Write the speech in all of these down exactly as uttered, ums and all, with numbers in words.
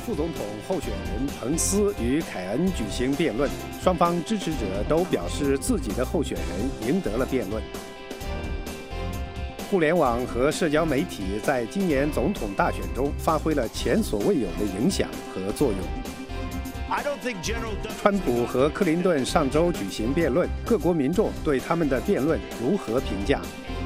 副总统候选人彭斯与凯恩举行辩论，双方支持者都表示自己的候选人赢得了辩论。互联网和社交媒体在今年总统大选中发挥了前所未有的影响和作用。川普和克林顿上周举行辩论，各国民众对他们的辩论如何评价？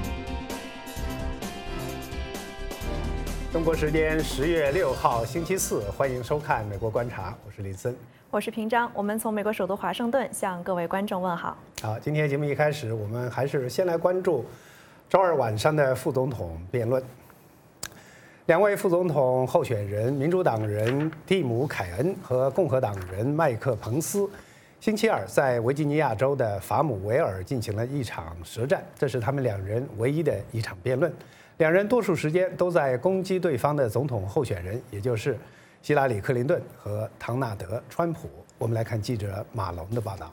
中国时间十月六号星期四，欢迎收看《美国观察》，我是林森， 我是平章。我们从美国首都华盛顿向各位观众问好。 好，今天节目一开始，我们还是先来关注周二晚上的副总统辩论。两位副总统候选人，民主党人蒂姆·凯恩和共和党人麦克·彭斯，星期二在维吉尼亚州的法姆维尔进行了一场舌战，这是他们两人唯一的一场辩论。两人多数时间都在攻击对方的总统候选人，也就是希拉里·克林顿和唐纳德·川普。我们来看记者马龙的报道。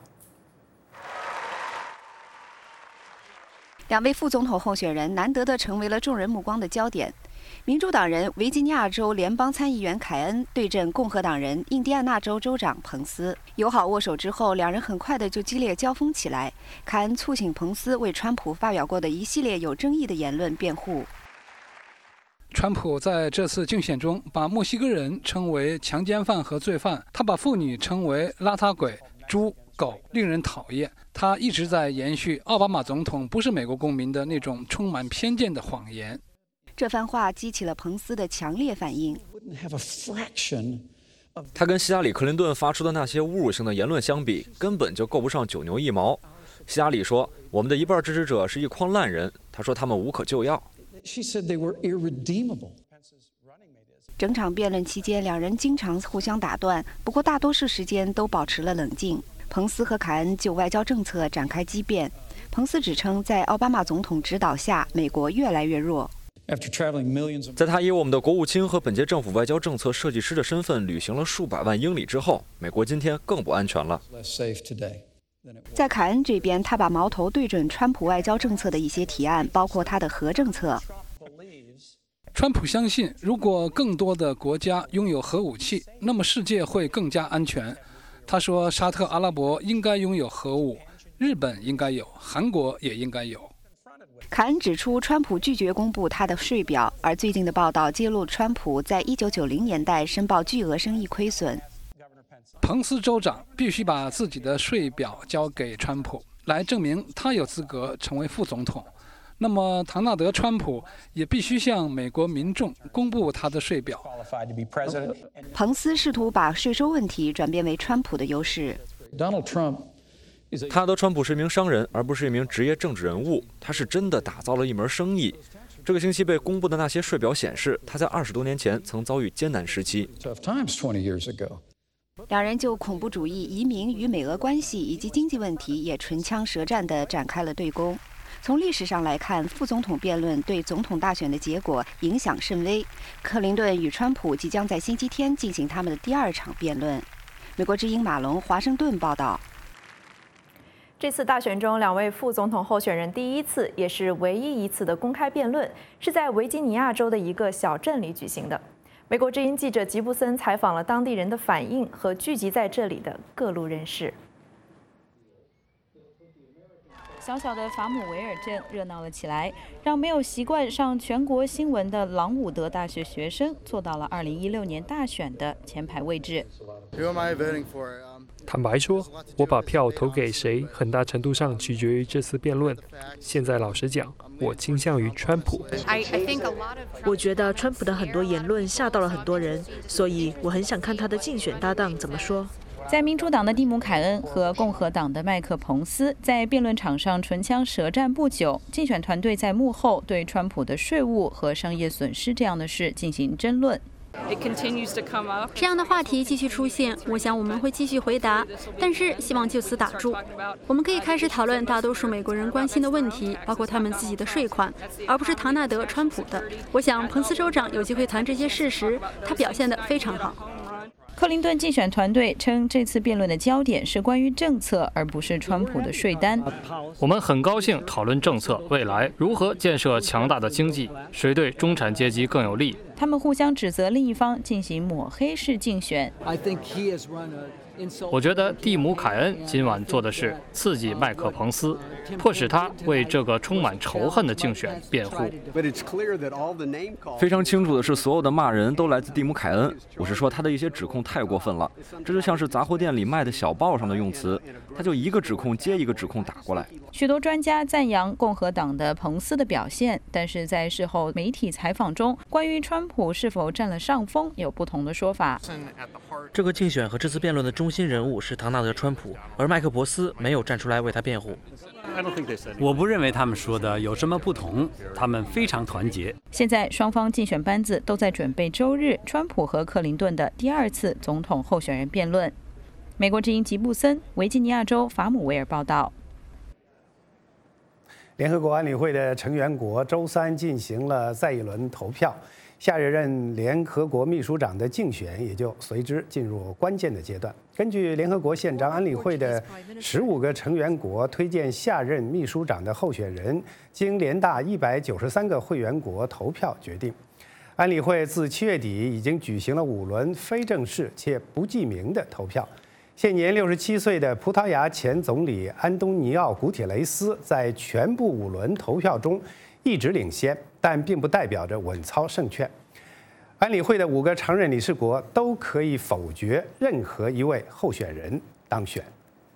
两位副总统候选人难得地成为了众人目光的焦点。民主党人维吉尼亚州联邦参议员凯恩对阵共和党人印第安纳州州长彭斯，友好握手之后，两人很快的就激烈交锋起来。凯恩促请彭斯为川普发表过的一系列有争议的言论辩护。 川普在这次竞选中把墨西哥人称为强奸犯和罪犯，他把妇女称为邋遢鬼、猪、狗，令人讨厌。他一直在延续奥巴马总统不是美国公民的那种充满偏见的谎言。 这番话激起了彭斯的强烈反应。 他跟希拉里·克林顿发出的那些侮辱性的言论相比，根本就够不上九牛一毛。希拉里说：“我们的一半支持者是一筐烂人。”他说他们无可救药。 整场辩论期间，两人经常互相打断，不过大多数时间都保持了冷静。彭斯和凯恩就外交政策展开激辩。彭斯指称，在奥巴马总统指导下，美国越来越弱。 在他以我们的国务卿和本届政府外交政策设计师的身份旅行了数百万英里之后，美国今天更不安全了。 在凯恩这边，他把矛头对准川普外交政策的一些提案，包括他的核政策。 川普相信，如果更多的国家拥有核武器，那么世界会更加安全。他说，沙特阿拉伯应该拥有核武，日本应该有，韩国也应该有。 凯恩指出，川普拒绝公布他的税表，而最近的报道揭露川普在一九九零年代申报巨额生意亏损。 彭斯州长必须把自己的税表交给川普，来证明他有资格成为副总统。那么，唐纳德·川普也必须向美国民众公布他的税表。 彭斯试图把税收问题转变为川普的优势。 他的川普是一名商人，而不是一名职业政治人物。他是真的打造了一门生意。这个星期被公布的那些税表显示，他在二十多年前曾遭遇艰难时期。 两人就恐怖主义、移民与美俄关系以及经济问题也唇枪舌战地展开了对攻。从历史上来看，副总统辩论对总统大选的结果影响甚微。克林顿与川普即将在星期天进行他们的第二场辩论。美国之音马龙华盛顿报道。 这次大选中，两位副总统候选人第一次也是唯一一次的公开辩论，是在维吉尼亚州的一个小镇里举行的。美国之音记者吉布森采访了当地人的反应和聚集在这里的各路人士。小小的法姆维尔镇热闹了起来，让没有习惯上全国新闻的朗伍德大学学生坐到了二零一六年大选的前排位置。 坦白说，我把票投给谁，很大程度上取决于这次辩论。现在老实讲，我倾向于川普。 我觉得川普的很多言论吓到了很多人，所以我很想看他的竞选搭档怎么说。 在民主党的蒂姆·凯恩和共和党的麦克·彭斯在辩论场上唇枪舌战不久，竞选团队在幕后对川普的税务和商业损失这样的事进行争论。 这样的话题继续出现，我想我们会继续回答，但是希望就此打住。我们可以开始讨论大多数美国人关心的问题，包括他们自己的税款，而不是唐纳德·川普的。我想彭斯州长有机会谈这些事时，他表现得非常好。 克林顿竞选团队称，这次辩论的焦点是关于政策，而不是川普的税单。 我们很高兴讨论政策，未来如何建设强大的经济，谁对中产阶级更有利。 他们互相指责另一方进行抹黑式竞选。 我觉得蒂姆·凯恩今晚做的是刺激麦克彭斯，迫使他为这个充满仇恨的竞选辩护。 非常清楚的是，所有的骂人都来自蒂姆·凯恩。我是说，他的一些指控太过分了，这就像是杂货店里卖的小报上的用词，他就一个指控接一个指控打过来。 许多专家赞扬共和党的彭斯的表现，但是在事后媒体采访中，关于川普是否占了上风有不同的说法。 这个竞选和这次辩论的中心人物是唐纳德·川普，而麦克伯斯没有站出来为他辩护。 我不认为他们说的有什么不同，他们非常团结。 现在双方竞选班子都在准备周日川普和克林顿的第二次总统候选人辩论。美国之音吉布森，维吉尼亚州法姆维尔报道。 联合国安理会的成员国周三进行了再一轮投票，下一任联合国秘书长的竞选也就随之进入关键的阶段。根据联合国宪章，安理会的十五个成员国推荐下任秘书长的候选人，经联大一百九十三个会员国投票决定。安理会自七月底已经举行了五轮非正式且不记名的投票。现年六十七岁的葡萄牙前总理安东尼奥·古铁雷斯在全部五轮投票中一直领先，但并不代表着稳操胜券。安理会的五个常任理事国都可以否决任何一位候选人当选。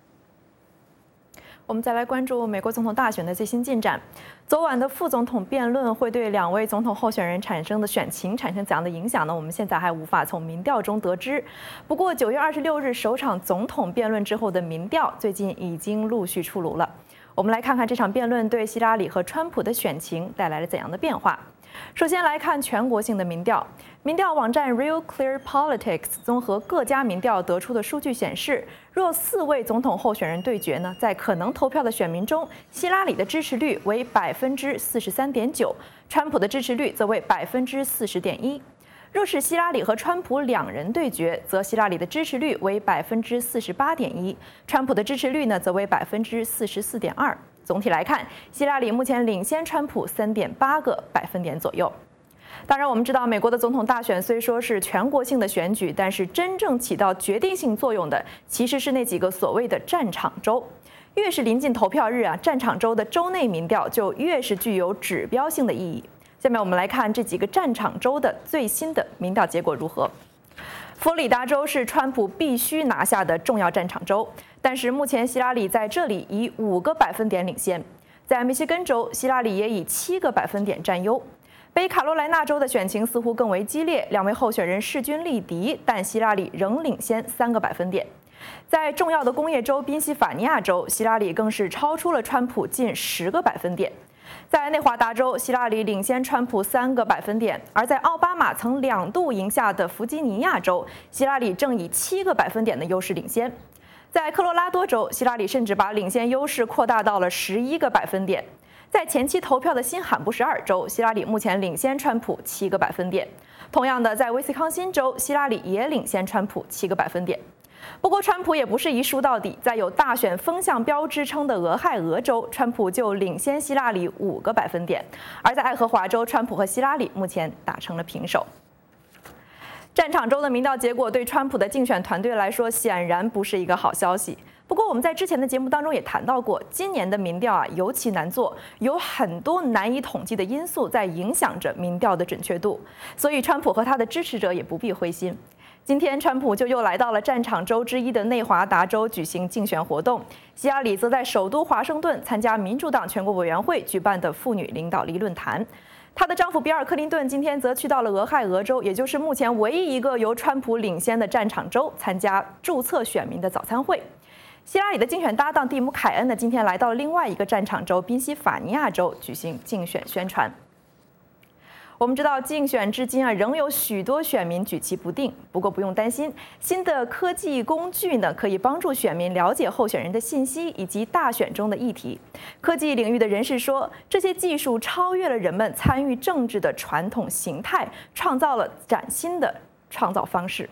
我们再来关注美国总统大选的最新进展。昨晚的副总统辩论会对两位总统候选人产生的选情产生怎样的影响呢？我们现在还无法从民调中得知。不过，九月二十六日首场总统辩论之后的民调最近已经陆续出炉了。我们来看看这场辩论对希拉里和川普的选情带来了怎样的变化。首先来看全国性的民调，民调网站 Real Clear Politics 综合各家民调得出的数据显示，若四位总统候选人对决呢，在可能投票的选民中，希拉里的支持率为百分之四十三点九，川普的支持率则为百分之四十点一。若是希拉里和川普两人对决，则希拉里的支持率为百分之四十八点一，川普的支持率呢则为百分之四十四点二。总体来看，希拉里目前领先川普三点八个百分点左右。当然，我们知道美国的总统大选虽说是全国性的选举，但是真正起到决定性作用的其实是那几个所谓的战场州。越是临近投票日啊，战场州的州内民调就越是具有指标性的意义。下面我们来看这几个战场州的最新的民调结果如何。佛罗里达州是川普必须拿下的重要战场州，但是目前希拉里在这里以五个百分点领先。在密歇根州，希拉里也以七个百分点占优。北卡罗来纳州的选情似乎更为激烈，两位候选人势均力敌，但希拉里仍领先三个百分点。在重要的工业州宾夕法尼亚州，希拉里更是超出了川普近十个百分点。在内华达州，希拉里领先川普三个百分点，而在奥巴马曾两度赢下的弗吉尼亚州，希拉里正以七个百分点的优势领先。在科罗拉多州，希拉里甚至把领先优势扩大到了十一个百分点。在前期投票的新罕布什尔州，希拉里目前领先川普七个百分点。同样的，在威斯康辛州，希拉里也领先川普七个百分点。不过，川普也不是一输到底，在有大选风向标之称的俄亥俄州，川普就领先希拉里五个百分点；而在爱荷华州，川普和希拉里目前打成了平手。战场州的民调结果对川普的竞选团队来说，显然不是一个好消息。不过，我们在之前的节目当中也谈到过，今年的民调啊尤其难做，有很多难以统计的因素在影响着民调的准确度，所以川普和他的支持者也不必灰心。今天，川普就又来到了战场州之一的内华达州举行竞选活动，希拉里则在首都华盛顿参加民主党全国委员会举办的妇女领导力论坛。她的丈夫比尔·克林顿今天则去到了俄亥俄州，也就是目前唯一一个由川普领先的战场州，参加注册选民的早餐会。希拉里的竞选搭档蒂姆·凯恩呢，今天来到另外一个战场州宾夕法尼亚州举行竞选宣传。我们知道，竞选至今啊，仍有许多选民举棋不定。不过不用担心，新的科技工具呢，可以帮助选民了解候选人的信息以及大选中的议题。科技领域的人士说，这些技术超越了人们参与政治的传统形态，创造了崭新的创造方式。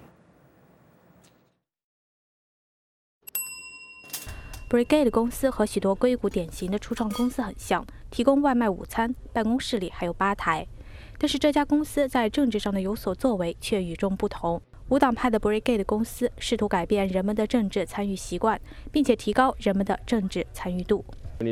Brigade 公司和许多硅谷典型的初创公司很像，提供外卖午餐，办公室里还有吧台。 但是这家公司在政治上的有所作为却与众不同。无党派的 Brigade 公司试图改变人们的政治参与习惯，并且提高人们的政治参与度。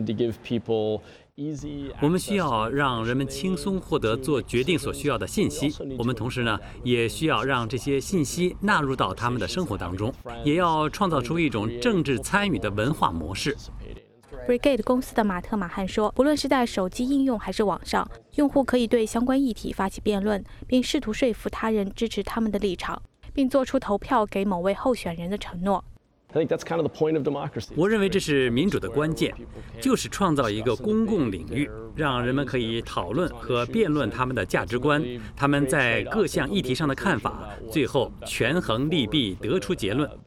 我们需要让人们轻松获得做决定所需要的信息。我们同时呢，也需要让这些信息纳入到他们的生活当中，也要创造出一种政治参与的文化模式。 Brigade 公司的马特·马汉说，不论是在手机应用还是网上，用户可以对相关议题发起辩论，并试图说服他人支持他们的立场，并做出投票给某位候选人的承诺。 我认为这是民主的关键，就是创造一个公共领域，让人们可以讨论和辩论他们的价值观，他们在各项议题上的看法，最后权衡利弊，得出结论。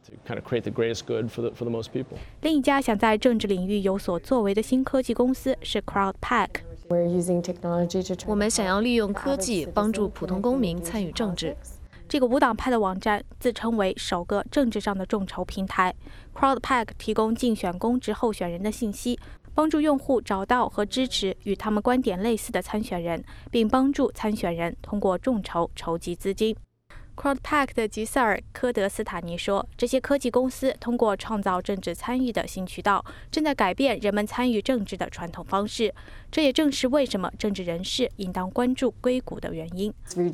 另一家想在政治领域有所作为的新科技公司是 CrowdPack。 我们想要利用科技帮助普通公民参与政治。 这个无党派的网站自称为首个政治上的众筹平台。CrowdPack 提供竞选公职候选人的信息，帮助用户找到和支持与他们观点类似的参选人，并帮助参选人通过众筹筹集资金。CrowdPack 的吉塞尔·科德斯塔尼说，这些科技公司通过创造政治参与的新渠道，正在改变人们参与政治的传统方式。这也正是为什么政治人士应当关注硅谷的原因。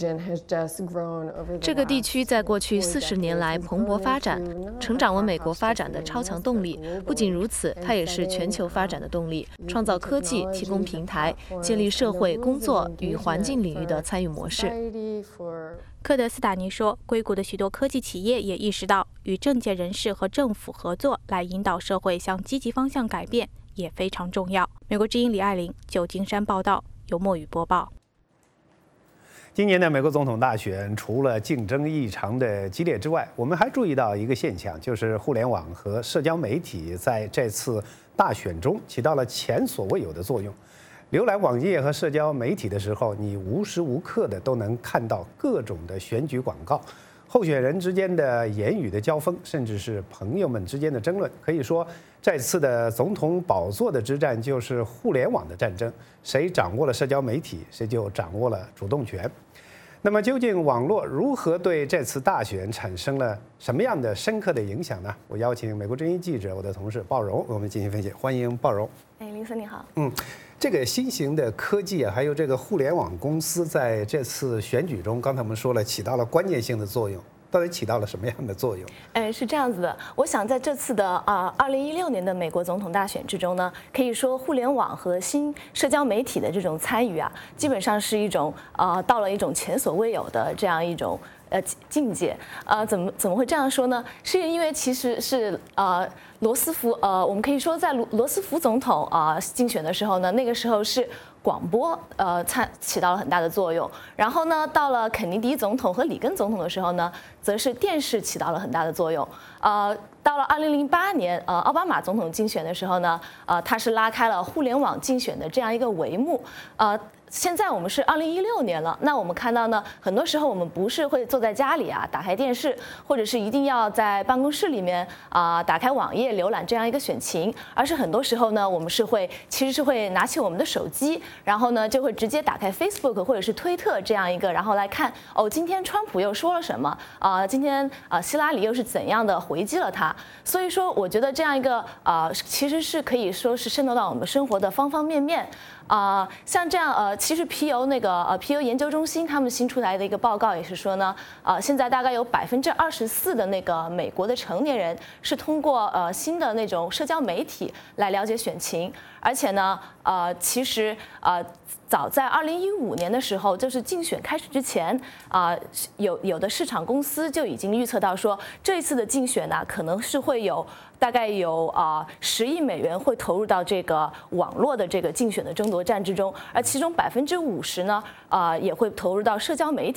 这个地区在过去四十年来蓬勃发展，成长为美国发展的超强动力。不仅如此，它也是全球发展的动力，创造科技，提供平台，建立社会、工作与环境领域的参与模式。 科德斯塔尼说，硅谷的许多科技企业也意识到，与政界人士和政府合作来引导社会向积极方向改变也非常重要。美国之音李爱玲，旧金山报道，由墨宇播报。 今年的美国总统大选，除了竞争异常的激烈之外，我们还注意到一个现象，就是互联网和社交媒体在这次大选中起到了前所未有的作用。浏览网页和社交媒体的时候，你无时无刻的都能看到各种的选举广告，候选人之间的言语的交锋，甚至是朋友们之间的争论。可以说，这次的总统宝座的之战就是互联网的战争，谁掌握了社交媒体，谁就掌握了主动权。那么，究竟网络如何对这次大选产生了什么样的深刻的影响呢？我邀请美国之音记者，我的同事鲍荣，为我们进行分析。欢迎鲍荣。 哎，林森你好。 嗯。这个新型的科技啊，还有这个互联网公司在这次选举中，刚才我们说了，起到了关键性的作用。到底起到了什么样的作用？ 哎，是这样子的。我想在这次的啊二零一六年的美国总统大选之中呢，可以说互联网和新社交媒体的这种参与啊，基本上是一种啊、呃、到了一种前所未有的这样一种呃境界。呃，怎么怎么会这样说呢？是因为其实是呃罗斯福呃，我们可以说在罗罗斯福总统啊、呃、竞选的时候呢，那个时候是广播呃参起到了很大的作用。然后呢，到了肯尼迪总统和里根总统的时候呢，则是电视起到了很大的作用。呃，到了二零零八年，呃，奥巴马总统竞选的时候呢，呃，他是拉开了互联网竞选的这样一个帷幕。呃，现在我们是二零一六年了，那我们看到呢，很多时候我们不是会坐在家里啊，打开电视，或者是一定要在办公室里面啊、呃、打开网页浏览这样一个选情，而是很多时候呢，我们是会其实是会拿起我们的手机，然后呢就会直接打开 Facebook 或者是推特这样一个，然后来看哦，今天川普又说了什么啊、呃？今天啊、呃、希拉里又是怎样的回击了他？所以说，我觉得这样一个啊、呃，其实是可以说是渗透到我们生活的方方面面。啊、呃，像这样呃，其实皮尤那个呃皮尤研究中心他们新出来的一个报告也是说呢，呃，现在大概有百分之二十四的那个美国的成年人是通过呃新的那种社交媒体来了解选情，而且呢，呃，其实呃。早在二零一五年的时候，就是竞选开始之前，啊、呃，有有的市场公司就已经预测到说，这一次的竞选呢，可能是会有大概有啊十亿美元会投入到这个网络的这个竞选的争夺战之中，而其中百分之五十呢，啊、呃、也会投入到社交媒体。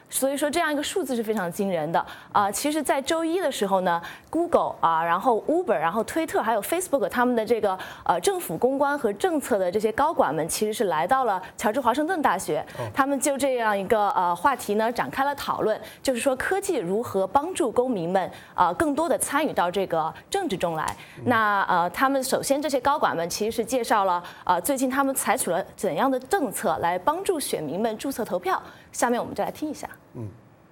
所以说这样一个数字是非常惊人的啊、呃。其实，在周一的时候呢 ，Google 啊，然后 Uber， 然后推特还有 Facebook 他们的这个呃政府公关和政策的这些高管们，其实是来到了乔治华盛顿大学，他们就这样一个呃话题呢展开了讨论，就是说科技如何帮助公民们啊、呃、更多的参与到这个政治中来。那呃，他们首先这些高管们其实是介绍了呃最近他们采取了怎样的政策来帮助选民们注册投票。下面我们就来听一下。嗯。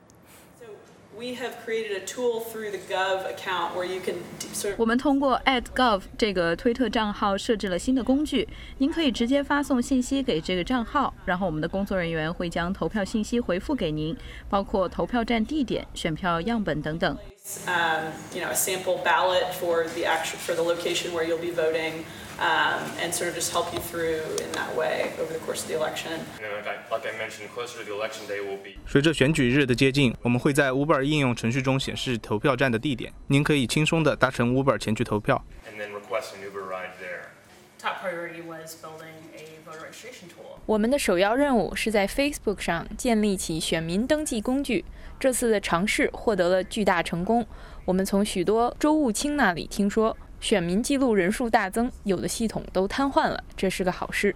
我们通过 at gov 这个推特账号设置了新的工具，您可以直接发送信息给这个账号，然后我们的工作人员会将投票信息回复给您，包括投票站地点、选票样本等等。 Um, you know, a sample ballot for the actual for the location where you'll be voting, um, and sort of just help you through in that way over the course of the election. Like I mentioned, closer to the election day will be. 随着选举日的接近，我们会在 Uber 应用程序中显示投票站的地点，您可以轻松地搭乘 Uber 前去投票。 And then request an Uber ride there. Top priority was building a voter registration tool. 我们的首要任务是在 Facebook 上建立起选民登记工具。这次的尝试获得了巨大成功。我们从许多州务卿那里听说，选民记录人数大增，有的系统都瘫痪了，这是个好事。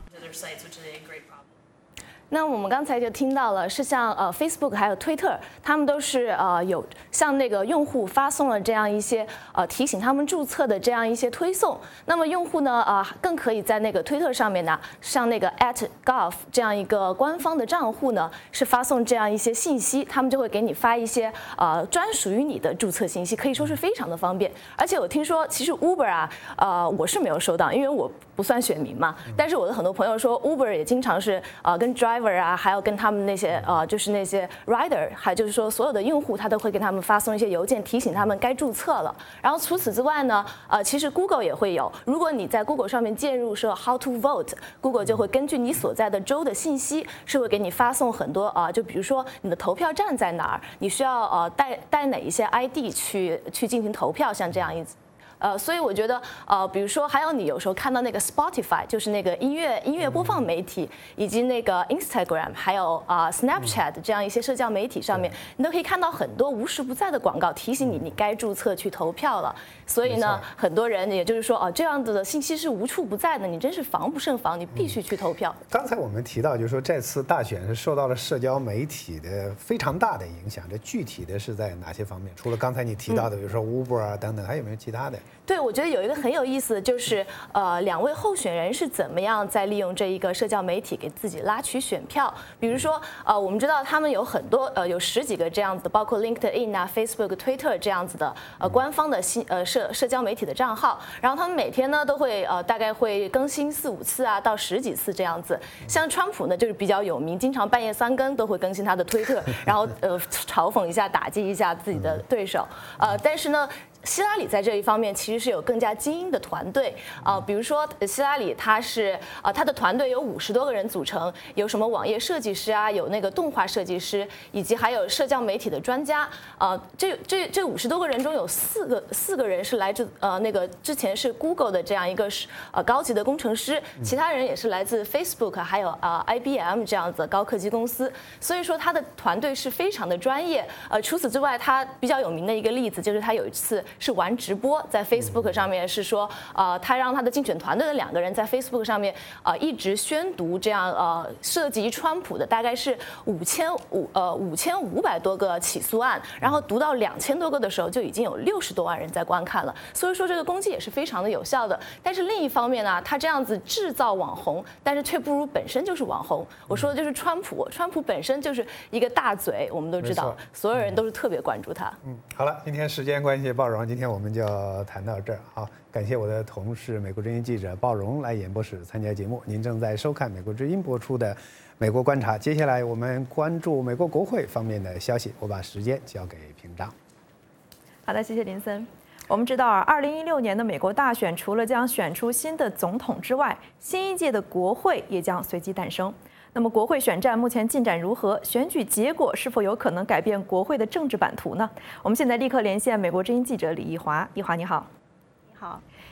那我们刚才就听到了，是像呃 Facebook 还有推特，他们都是呃有向那个用户发送了这样一些呃提醒他们注册的这样一些推送。那么用户呢呃更可以在那个推特上面呢，像那个 at gov 这样一个官方的账户呢，是发送这样一些信息，他们就会给你发一些呃专属于你的注册信息，可以说是非常的方便。而且我听说，其实 Uber 啊，呃我是没有收到，因为我不算选民嘛。但是我的很多朋友说 Uber 也经常是呃跟 driver啊，还有跟他们那些呃，就是那些 rider， 还就是说所有的用户，他都会给他们发送一些邮件，提醒他们该注册了。然后除此之外呢，呃，其实 Google 也会有，如果你在 Google 上面键入说 how to vote，Google 就会根据你所在的州的信息，是会给你发送很多啊、呃，就比如说你的投票站在哪儿，你需要呃带带哪一些 I D 去去进行投票，像这样一。呃，所以我觉得，呃，比如说，还有你有时候看到那个 Spotify， 就是那个音乐音乐播放媒体，以及那个 Instagram， 还有啊、呃、Snapchat 这样一些社交媒体上面，你都可以看到很多无时不在的广告，提醒你你该注册去投票了。所以呢，很多人也就是说，哦，这样子的信息是无处不在的，你真是防不胜防，你必须去投票。 刚才我们提到，就是说这次大选是受到了社交媒体的非常大的影响，这具体的是在哪些方面？除了刚才你提到的，比如说 Uber 啊等等，还有没有其他的？ 对，我觉得有一个很有意思的就是，呃，两位候选人是怎么样在利用这一个社交媒体给自己拉取选票。比如说，呃，我们知道他们有很多，呃，有十几个这样子的，包括 LinkedIn 啊、Facebook、Twitter 这样子的，呃，官方的新呃社社交媒体的账号。然后他们每天呢都会呃大概会更新四五次啊，到十几次这样子。像川普呢就是比较有名，经常半夜三更都会更新他的推特，然后呃嘲讽一下、打击一下自己的对手。呃，但是呢。希拉里在这一方面其实是有更加精英的团队啊、呃，比如说希拉里他是啊、呃，他的团队有五十多个人组成，有什么网页设计师啊，有那个动画设计师，以及还有社交媒体的专家啊、呃。这这这五十多个人中有四个四个人是来自呃那个之前是 Google 的这样一个呃高级的工程师，其他人也是来自 Facebook 还有啊、呃、I B M 这样子高科技公司，所以说他的团队是非常的专业。呃，除此之外，他比较有名的一个例子就是他有一次。是玩直播，在 Facebook 上面是说，呃，他让他的竞选团队的两个人在 Facebook 上面，呃，一直宣读这样呃涉及川普的大概是五千五呃五千五百多个起诉案，然后读到两千多个的时候，就已经有六十多万人在观看了。所以说这个攻击也是非常的有效的。但是另一方面呢，他这样子制造网红，但是却不如本身就是网红。我说的就是川普，川普本身就是一个大嘴，我们都知道，所有人都是特别关注他。 嗯，好了，今天时间关系，鲍荣。今天我们就谈到这儿啊！感谢我的同事美国之音记者鲍荣来演播室参加节目。您正在收看美国之音播出的《美国观察》，接下来我们关注美国国会方面的消息。我把时间交给屏障。 好的，谢谢林森。我们知道啊，二零一六年的美国大选除了将选出新的总统之外，新一届的国会也将随即诞生。那么国会选战目前进展如何？选举结果是否有可能改变国会的政治版图呢？我们现在立刻连线美国之音记者李义华。义华你好。 你好。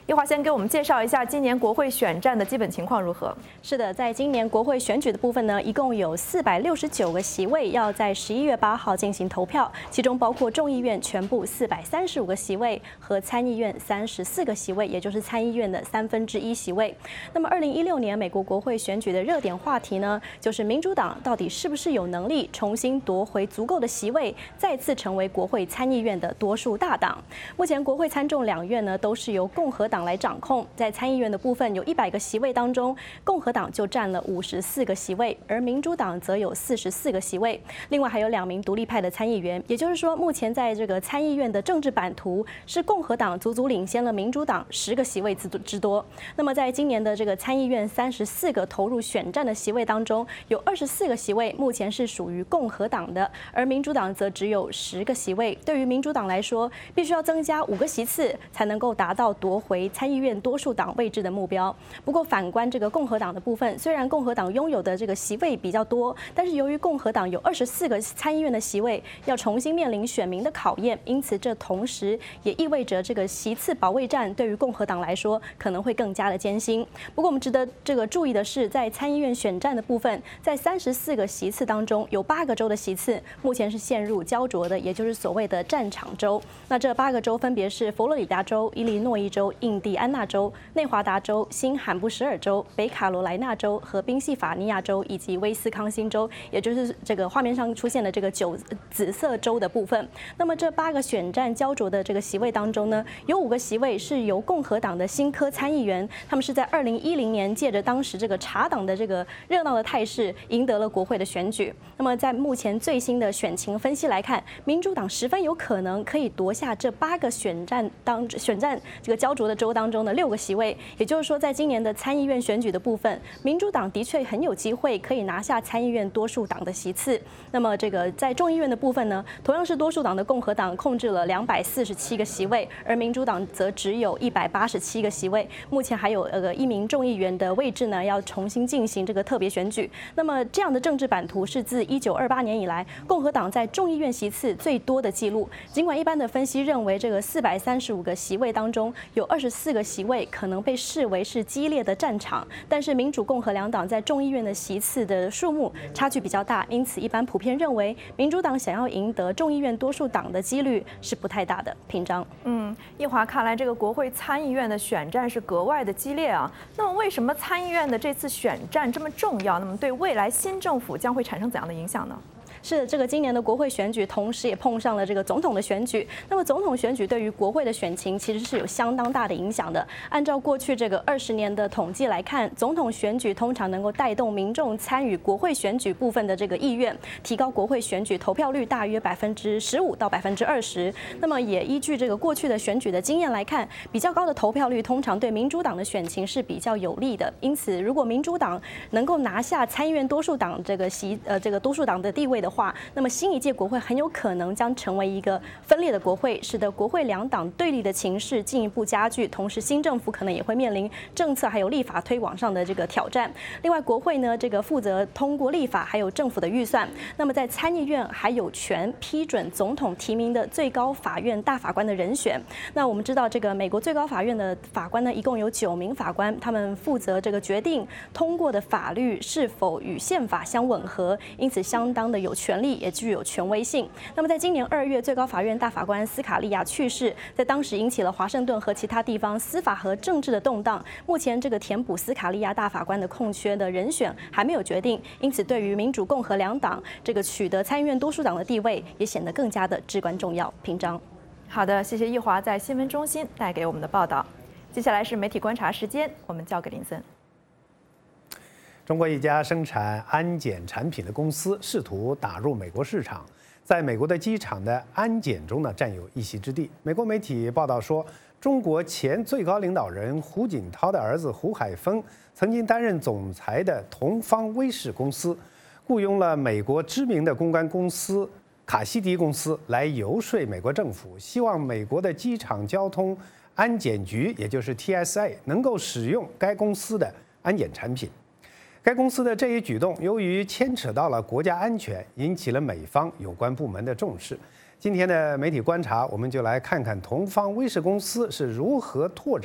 一华先给我们介绍一下今年国会选战的基本情况如何？ 是的，在今年国会选举的部分呢，一共有四百六十九个席位要在十一月八号进行投票，其中包括众议院全部四百三十五个席位和参议院三十四个席位，也就是参议院的三分之一席位。那么，二零一六年美国国会选举的热点话题呢，就是民主党到底是不是有能力重新夺回足够的席位，再次成为国会参议院的多数大党？目前国会参众两院呢，都是由共和党来掌控，在参议院的部分有一百个席位当中，共和党就占了五十四个席位，而民主党则有四十四个席位。另外还有两名独立派的参议员，也就是说，目前在这个参议院的政治版图是共和党足足领先了民主党十个席位之之多。那么在今年的这个参议院三十四个投入选战的席位当中，有二十四个席位目前是属于共和党的，而民主党则只有十个席位。对于民主党来说，必须要增加五个席次才能够达到夺回参议院多数党位置的目标。不过反观这个共和党的部分，虽然共和党拥有的这个席位比较多，但是由于共和党有二十四个参议院的席位要重新面临选民的考验，因此这同时也意味着这个席次保卫战对于共和党来说可能会更加的艰辛。不过我们值得这个注意的是，在参议院选战的部分，在三十四个席次当中，有八个州的席次目前是陷入焦灼的，也就是所谓的战场州。那这八个州分别是佛罗里达州、伊利诺伊州、印第安纳州、内华达州、新罕布什尔州、北卡罗来纳州和宾夕法尼亚州以及威斯康星州，也就是这个画面上出现的这个九紫色州的部分。那么这八个选战焦灼的这个席位当中呢，有五个席位是由共和党的新科参议员，他们是在二零一零年借着当时这个茶党的这个热闹的态势，赢得了国会的选举。那么在目前最新的选情分析来看，民主党十分有可能可以夺下这八个选战当选战这个焦灼的州当中的六个席位。也就是说，在今年的参议院选举的部分，民主党的确很有机会可以拿下参议院多数党的席次。那么这个在众议院的部分呢，同样是多数党的共和党控制了两百四十七个席位，而民主党则只有一百八十七个席位。目前还有呃一名众议员的位置呢要重新进行这个特别选举。那么这样的政治版图是自一九二八年以来共和党在众议院席次最多的记录。尽管一般的分析认为，这个四百三十五个席位当中有二十四个席位可能被视为是激烈的战场，但是民主共和两党在众议院的席次的数目差距比较大，因此一般普遍认为民主党想要赢得众议院多数党的几率是不太大的。平章， 嗯，一华看来这个国会参议院的选战是格外的激烈啊。那么为什么参议院的这次选战这么重要？那么对未来新政府将会产生怎样的影响呢？ 是的，这个今年的国会选举，同时也碰上了这个总统的选举。那么总统选举对于国会的选情其实是有相当大的影响的。按照过去这个二十年的统计来看，总统选举通常能够带动民众参与国会选举部分的这个意愿，提高国会选举投票率大约百分之十五到百分之二十。那么也依据这个过去的选举的经验来看，比较高的投票率通常对民主党的选情是比较有利的。因此，如果民主党能够拿下参议院多数党这个席呃这个多数党的地位的话，那么新一届国会很有可能将成为一个分裂的国会，使得国会两党对立的情势进一步加剧。同时，新政府可能也会面临政策还有立法推广上的这个挑战。另外，国会呢这个负责通过立法还有政府的预算。那么在参议院还有权批准总统提名的最高法院大法官的人选。那我们知道，这个美国最高法院的法官呢，一共有九名法官，他们负责这个决定通过的法律是否与宪法相吻合，因此相当的有权力，也具有权威性。那么在今年二月，最高法院大法官斯卡利亚去世，在当时引起了华盛顿和其他地方司法和政治的动荡。目前这个填补斯卡利亚大法官的空缺的人选还没有决定，因此对于民主共和两党这个取得参议院多数党的地位，也显得更加的至关重要。平章， 好的，谢谢易华在新闻中心带给我们的报道。接下来是媒体观察时间，我们交给林森。 中国一家生产安检产品的公司试图打入美国市场，在美国的机场的安检中呢占有一席之地。美国媒体报道说，中国前最高领导人胡锦涛的儿子胡海峰曾经担任总裁的同方威视公司，雇佣了美国知名的公关公司卡西迪公司来游说美国政府，希望美国的机场交通安检局，也就是 T S A 能够使用该公司的安检产品。该公司的这一举动，由于牵扯到了国家安全，引起了美方有关部门的重视。今天的媒体观察，我们就来看看同方威视公司是如何拓展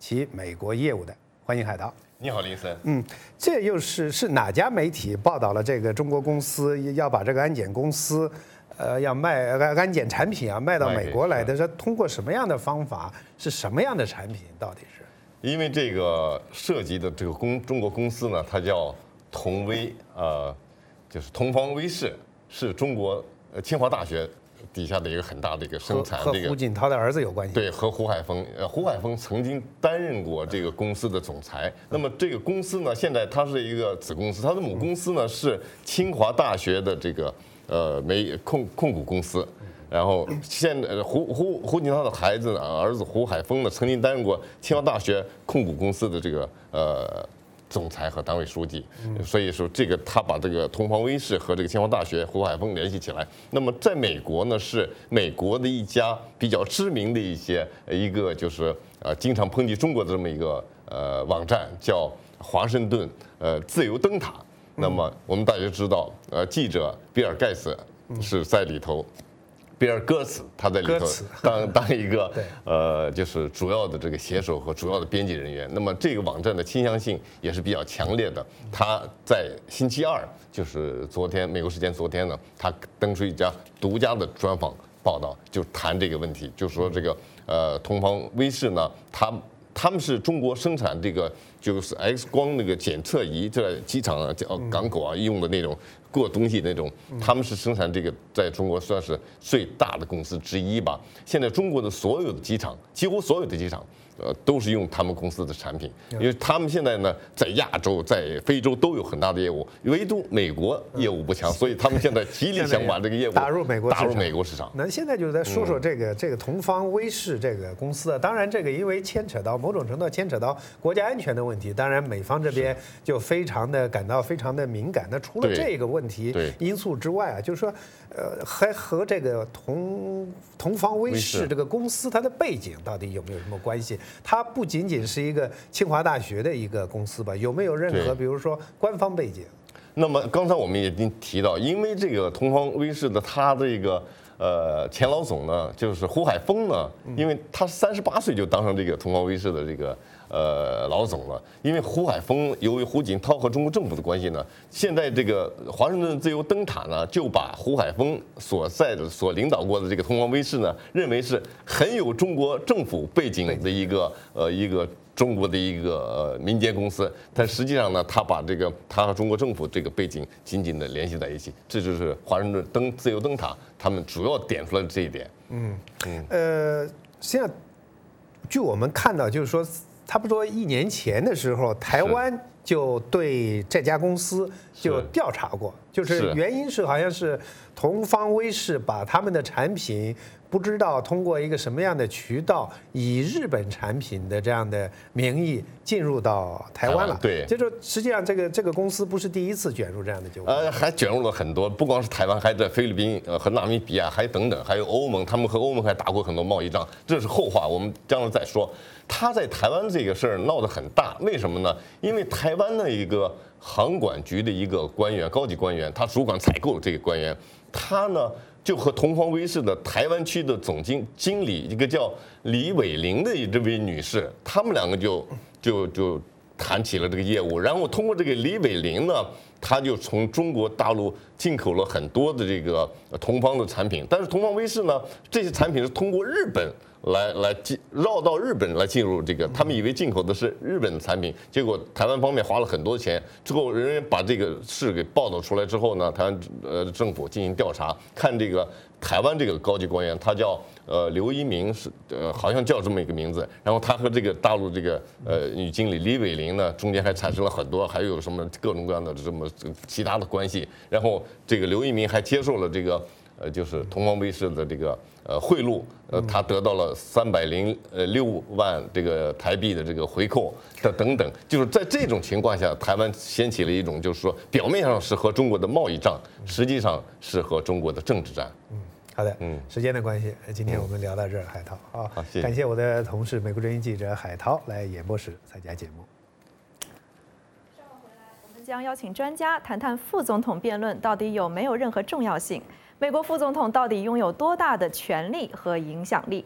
其美国业务的。欢迎海涛。 你好，林森。 嗯，这又是是哪家媒体报道了这个中国公司要把这个安检公司，呃，要卖安检产品啊卖到美国来的？是通过什么样的方法？是什么样的产品？到底是？ 因为这个涉及的这个公中国公司呢，它叫同威，呃，就是同方威视，是中国呃清华大学底下的一个很大的一个生产， 和胡锦涛的儿子有关系。 对，和胡海峰，呃，胡海峰曾经担任过这个公司的总裁。那么这个公司呢，现在它是一个子公司，它的母公司呢是清华大学的这个呃煤控控股公司。然后现在胡胡胡锦涛的孩子呢，儿子胡海峰呢，曾经担任过清华大学控股公司的这个呃。总裁和党委书记，所以说这个他把这个同方威视和这个清华大学胡海峰联系起来。那么在美国呢，是美国的一家比较知名的一些一个就是呃经常抨击中国的这么一个呃网站，叫华盛顿呃自由灯塔。那么我们大家知道，呃记者比尔盖茨是在里头。比尔戈茨他在里头当当一个呃，就是主要的这个写手和主要的编辑人员。那么这个网站的倾向性也是比较强烈的。他在星期二，就是昨天美国时间昨天呢，他登出一家独家的专访报道，就谈这个问题，就说这个呃同方威视呢，他他们是中国生产这个就是 X 光那个检测仪，在机场啊、港口啊用的那种。过东西那种，他们是生产这个，在中国算是最大的公司之一吧。现在中国的所有的机场，几乎所有的机场，呃，都是用他们公司的产品，因为他们现在呢，在亚洲、在非洲都有很大的业务，唯独美国业务不强，所以他们现在极力想把这个业务打入美国打入美国市场。 那现在就再说说这个这个同方威视这个公司啊，当然这个因为牵扯到某种程度牵扯到国家安全的问题，当然美方这边就非常的感到非常的敏感。那除了这个问题因素之外啊，就是说，呃，还和这个同同方威视这个公司它的背景到底有没有什么关系？它不仅仅是一个清华大学的一个公司吧？有没有任何比如说官方背景？ 那么刚才我们已经提到，因为这个同方威视的它这个呃前老总呢，就是胡海峰呢，因为他三十八岁就当上这个同方威视的这个。呃，老总了，因为胡海峰由于胡锦涛和中国政府的关系呢，现在这个华盛顿自由灯塔呢，就把胡海峰所在的、所领导过的这个同方威视呢，认为是很有中国政府背景的一个呃一个中国的一个呃民间公司，但实际上呢，他把这个他和中国政府这个背景紧紧的联系在一起，这就是华盛顿灯自由灯塔他们主要点出来的这一点。 嗯嗯，呃，现在据我们看到，就是说。差不多一年前的时候，台湾就对这家公司就调查过，就是原因是好像是同方威视把他们的产品不知道通过一个什么样的渠道，以日本产品的这样的名义进入到台湾了。 对， 就说实际上这个这个公司不是第一次卷入这样的纠纷， 呃，还卷入了很多，不光是台湾，还在菲律宾呃和纳米比亚，还等等，还有欧盟，他们和欧盟还打过很多贸易仗，这是后话，我们将来再说。他在台湾这个事儿闹得很大，为什么呢？因为台湾的一个航管局的一个官员，高级官员，他主管采购这个官员，他呢就和同方威视的台湾区的总经经理一个叫李伟玲的这位女士，他们两个就就就谈起了这个业务，然后通过这个李伟玲呢，他就从中国大陆进口了很多的这个同方的产品，但是同方威视呢，这些产品是通过日本。来来进绕到日本来进入这个，他们以为进口的是日本的产品，结果台湾方面花了很多钱，之后人家把这个事给报道出来之后呢，台湾呃政府进行调查，看这个台湾这个高级官员，他叫呃刘一鸣，是呃好像叫这么一个名字，然后他和这个大陆这个呃女经理李伟玲呢，中间还产生了很多，还有什么各种各样的这么其他的关系，然后这个刘一鸣还接受了这个呃就是同方威视的这个。呃，贿赂，呃，他得到了三百零呃六万这个台币的这个回扣的等等，就是在这种情况下，台湾掀起了一种就是说，表面上是和中国的贸易战，实际上是和中国的政治战。 嗯，好的，嗯，时间的关系，今天我们聊到这儿，海涛啊， 好，谢谢， 感谢我的同事美国之音记者海涛来演播室参加节目。 稍后回来，我们将邀请专家谈谈副总统辩论到底有没有任何重要性。美国副总统到底拥有多大的权力和影响力？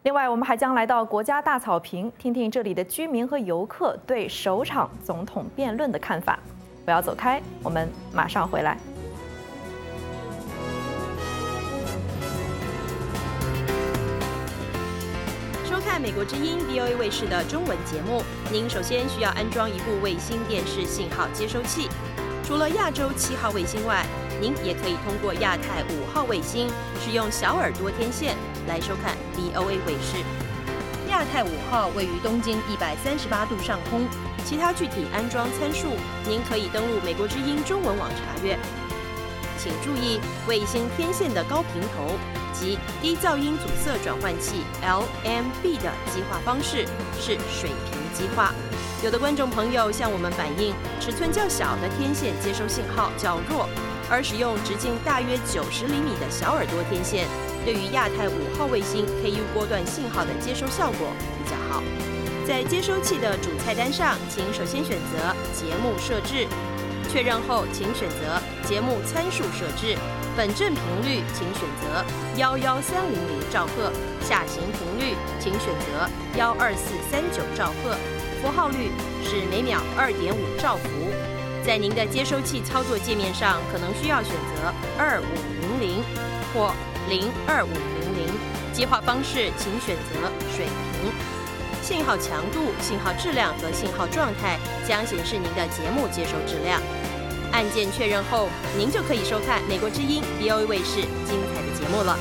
另外，我们还将来到国家大草坪，听听这里的居民和游客对首场总统辩论的看法。不要走开，我们马上回来。 收看美国之音 V O A 卫视的中文节目，您首先需要安装一部卫星电视信号接收器。除了亚洲七号卫星外，您也可以通过亚太五号卫星使用小耳朵天线来收看 V O A 卫视。亚太五号位于东经一百三十八度上空，其他具体安装参数您可以登录美国之音中文网查阅。请注意，卫星天线的高频头及低噪音阻塞转换器 L M B 的激化方式是水平激化。有的观众朋友向我们反映，尺寸较小的天线接收信号较弱，而使用直径大约九十厘米的小耳朵天线，对于亚太五号卫星 K U 波段信号的接收效果比较好。在接收器的主菜单上，请首先选择节目设置，确认后请选择节目参数设置。本振频率请选择幺幺三零零兆赫，下行频率请选择幺二四三九兆赫，符号率是每秒二点五兆伏。在您的接收器操作界面上，可能需要选择二五零零或零二五零零，接话方式请选择水平。信号强度、信号质量和信号状态将显示您的节目接收质量。按键确认后，您就可以收看美国之音 V O A 卫视精彩的节目了。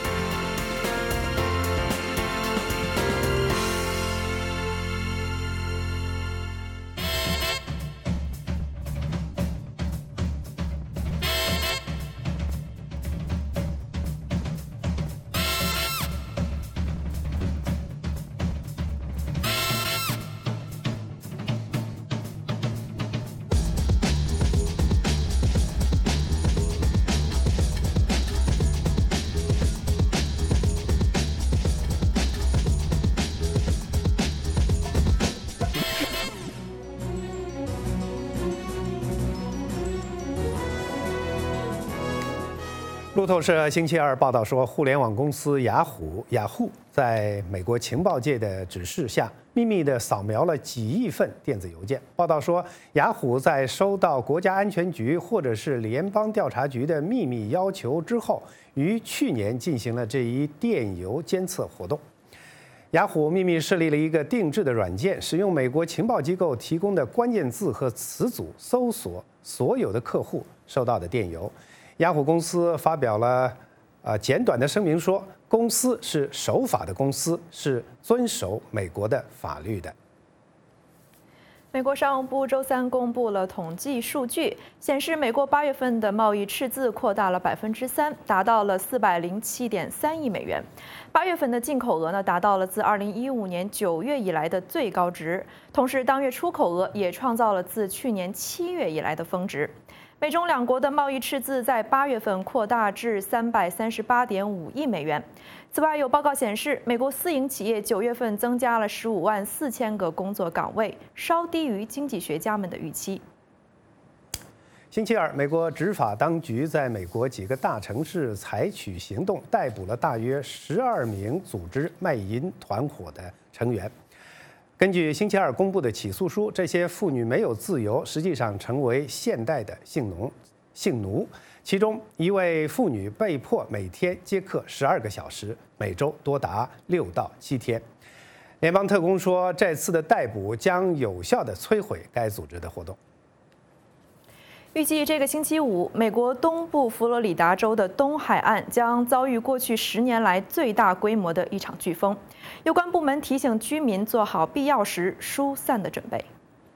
路透社星期二报道说，互联网公司雅虎雅虎在美国情报界的指示下，秘密地扫描了几亿份电子邮件。报道说，雅虎在收到国家安全局或者是联邦调查局的秘密要求之后，于去年进行了这一电邮监测活动。雅虎秘密设立了一个定制的软件，使用美国情报机构提供的关键字和词组搜索所有的客户收到的电邮。雅虎公司发表了呃简短的声明说，公司是守法的公司，是遵守美国的法律的。 美国商务部周三公布了统计数据，显示美国八月份的贸易赤字扩大了百分之三，达到了四百零七点三亿美元。八月份的进口额呢，达到了自二零一五年九月以来的最高值，同时当月出口额也创造了自去年七月以来的峰值。美中两国的贸易赤字在八月份扩大至三百三十八点五亿美元。此外，有报告显示，美国私营企业九月份增加了十五万四千个工作岗位，稍低于经济学家们的预期。 星期二，美国执法当局在美国几个大城市采取行动，逮捕了大约十二名组织卖淫团伙的成员。根据星期二公布的起诉书，这些妇女没有自由，实际上成为现代的性奴。性奴，其中一位妇女被迫每天接客十二个小时，每周多达六到七天。联邦特工说，这次的逮捕将有效地摧毁该组织的活动。 预计这个星期五，美国东部佛罗里达州的东海岸将遭遇过去十年来最大规模的一场飓风。有关部门提醒居民做好必要时疏散的准备。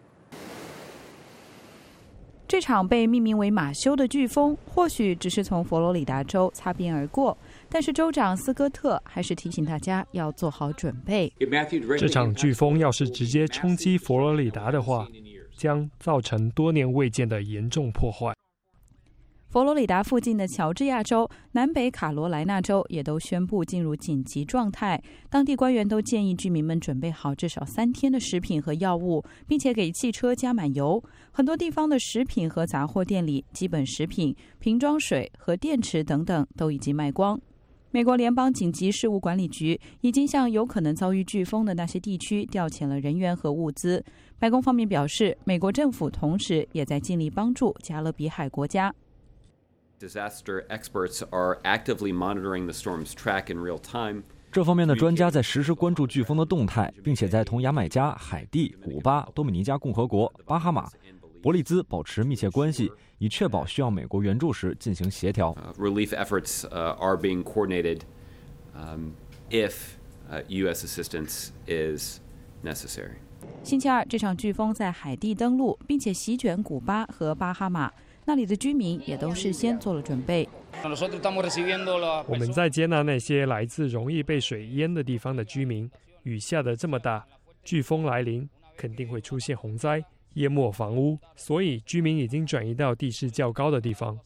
这场被命名为马修的飓风，或许只是从佛罗里达州擦边而过，但是州长斯科特还是提醒大家要做好准备。 这场飓风要是直接冲击佛罗里达的话，将造成多年未见的严重破坏。 佛罗里达附近的乔治亚州、南北卡罗来纳州也都宣布进入紧急状态。当地官员都建议居民们准备好至少三天的食品和药物，并且给汽车加满油。很多地方的食品和杂货店里，基本食品、瓶装水和电池等等都已经卖光。 美国联邦紧急事务管理局已经向有可能遭遇飓风的那些地区调遣了人员和物资。白宫方面表示，美国政府同时也在尽力帮助加勒比海国家。 Disaster experts are actively monitoring the storm's track in real time. 这方面的专家在实时关注飓风的动态，并且在同牙买加、海地、古巴、多米尼加共和国、巴哈马、伯利兹保持密切关系，以确保需要美国援助时进行协调。 Uh, relief efforts uh, are being coordinated um, if uh, U S assistance is necessary. 星期二，这场飓风在海地登陆，并且席卷古巴和巴哈马，那里的居民也都事先做了准备。 我们在接纳那些来自容易被水淹的地方的居民。雨下得这么大，飓风来临，肯定会出现洪灾，淹没房屋，所以居民已经转移到地势较高的地方。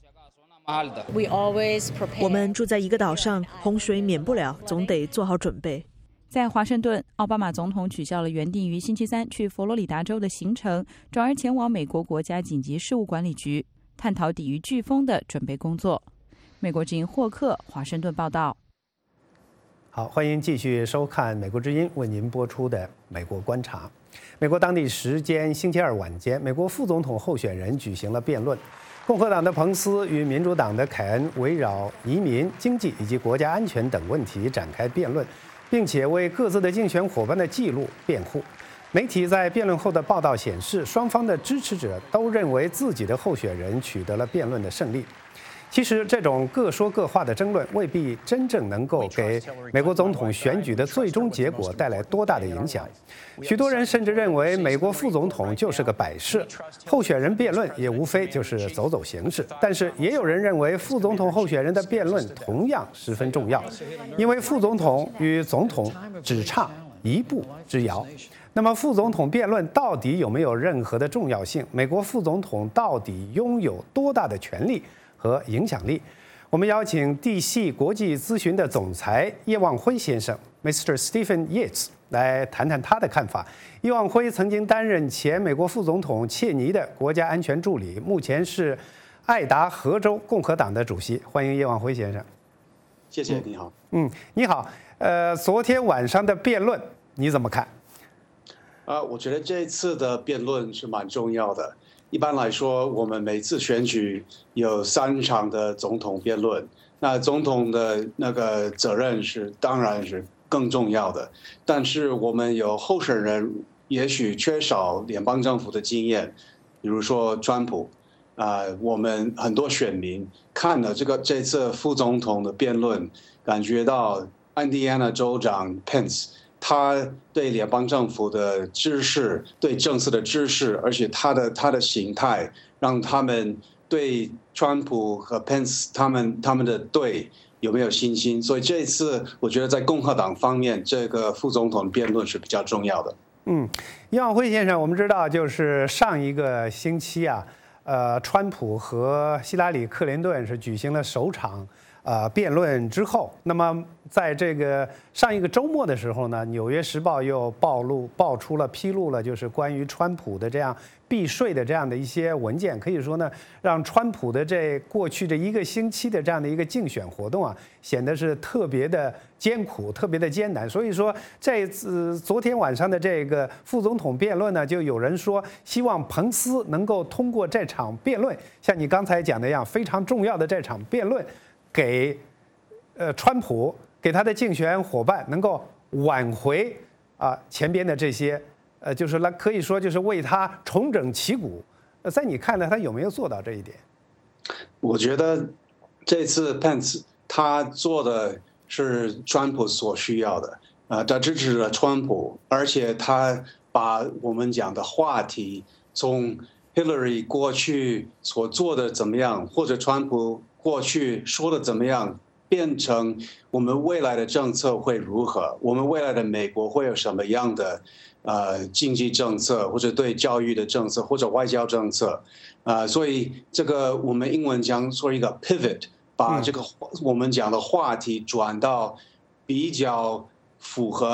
我们住在一个岛上，洪水免不了，总得做好准备。 在华盛顿，奥巴马总统取消了原定于星期三去佛罗里达州的行程，转而前往美国国家紧急事务管理局，探讨抵御飓风的准备工作。美国之音霍克华盛顿报道。 好，欢迎继续收看美国之音为您播出的美国观察。美国当地时间星期二晚间，美国副总统候选人举行了辩论。共和党的彭斯与民主党的凯恩围绕移民、经济以及国家安全等问题展开辩论，并且为各自的竞选伙伴的记录辩护。媒体在辩论后的报道显示，双方的支持者都认为自己的候选人取得了辩论的胜利。其实，这种各说各话的争论未必真正能够给美国总统选举的最终结果带来多大的影响。许多人甚至认为，美国副总统就是个摆设，候选人辩论也无非就是走走形式。但是，也有人认为，副总统候选人的辩论同样十分重要，因为副总统与总统只差一步之遥。那么，副总统辩论到底有没有任何的重要性？美国副总统到底拥有多大的权力和影响力？我们邀请地系国际咨询的总裁叶望辉先生 ，Mister Stephen Yates 来谈谈他的看法。叶望辉曾经担任前美国副总统切尼的国家安全助理，目前是爱达荷州共和党的主席。欢迎叶望辉先生。 谢谢，你好。 嗯，你好。呃，昨天晚上的辩论你怎么看？ 啊，我觉得这一次的辩论是蛮重要的。一般来说，我们每次选举有三场的总统辩论，那总统的那个责任是当然是更重要的。但是我们有候选人也许缺少联邦政府的经验，比如说川普，啊、呃，我们很多选民看了这个这次副总统的辩论，感觉到印第安纳州长 Pence。他对联邦政府的支持，对政策的支持，而且他的他的形态，让他们对川普和 Pence 他们他们的队有没有信心？所以这次我觉得在共和党方面，这个副总统辩论是比较重要的。 嗯，叶望辉先生，我们知道就是上一个星期啊，呃，川普和希拉里·克林顿是举行了首场。呃，辩论之后，那么在这个上一个周末的时候呢，《纽约时报》又暴露爆出了披露了，就是关于川普的这样避税的这样的一些文件，可以说呢，让川普的这过去这一个星期的这样的一个竞选活动啊，显得是特别的艰苦，特别的艰难。所以说，这次昨天晚上的这个副总统辩论呢，就有人说希望彭斯能够通过这场辩论，像你刚才讲的一样，非常重要的这场辩论。给，呃，川普给他的竞选伙伴能够挽回啊前边的这些，呃，就是来可以说就是为他重整旗鼓。呃，在你看来，他有没有做到这一点？ 我觉得这次 Pence 他做的是川普所需要的，呃，他支持了川普，而且他把我们讲的话题从 Hillary 过去所做的怎么样，或者川普。过去说的怎么样，变成我们未来的政策会如何？我们未来的美国会有什么样的呃经济政策，或者对教育的政策，或者外交政策？啊、呃，所以这个我们英文讲说一个 pivot， 把这个我们讲的话题转到比较符合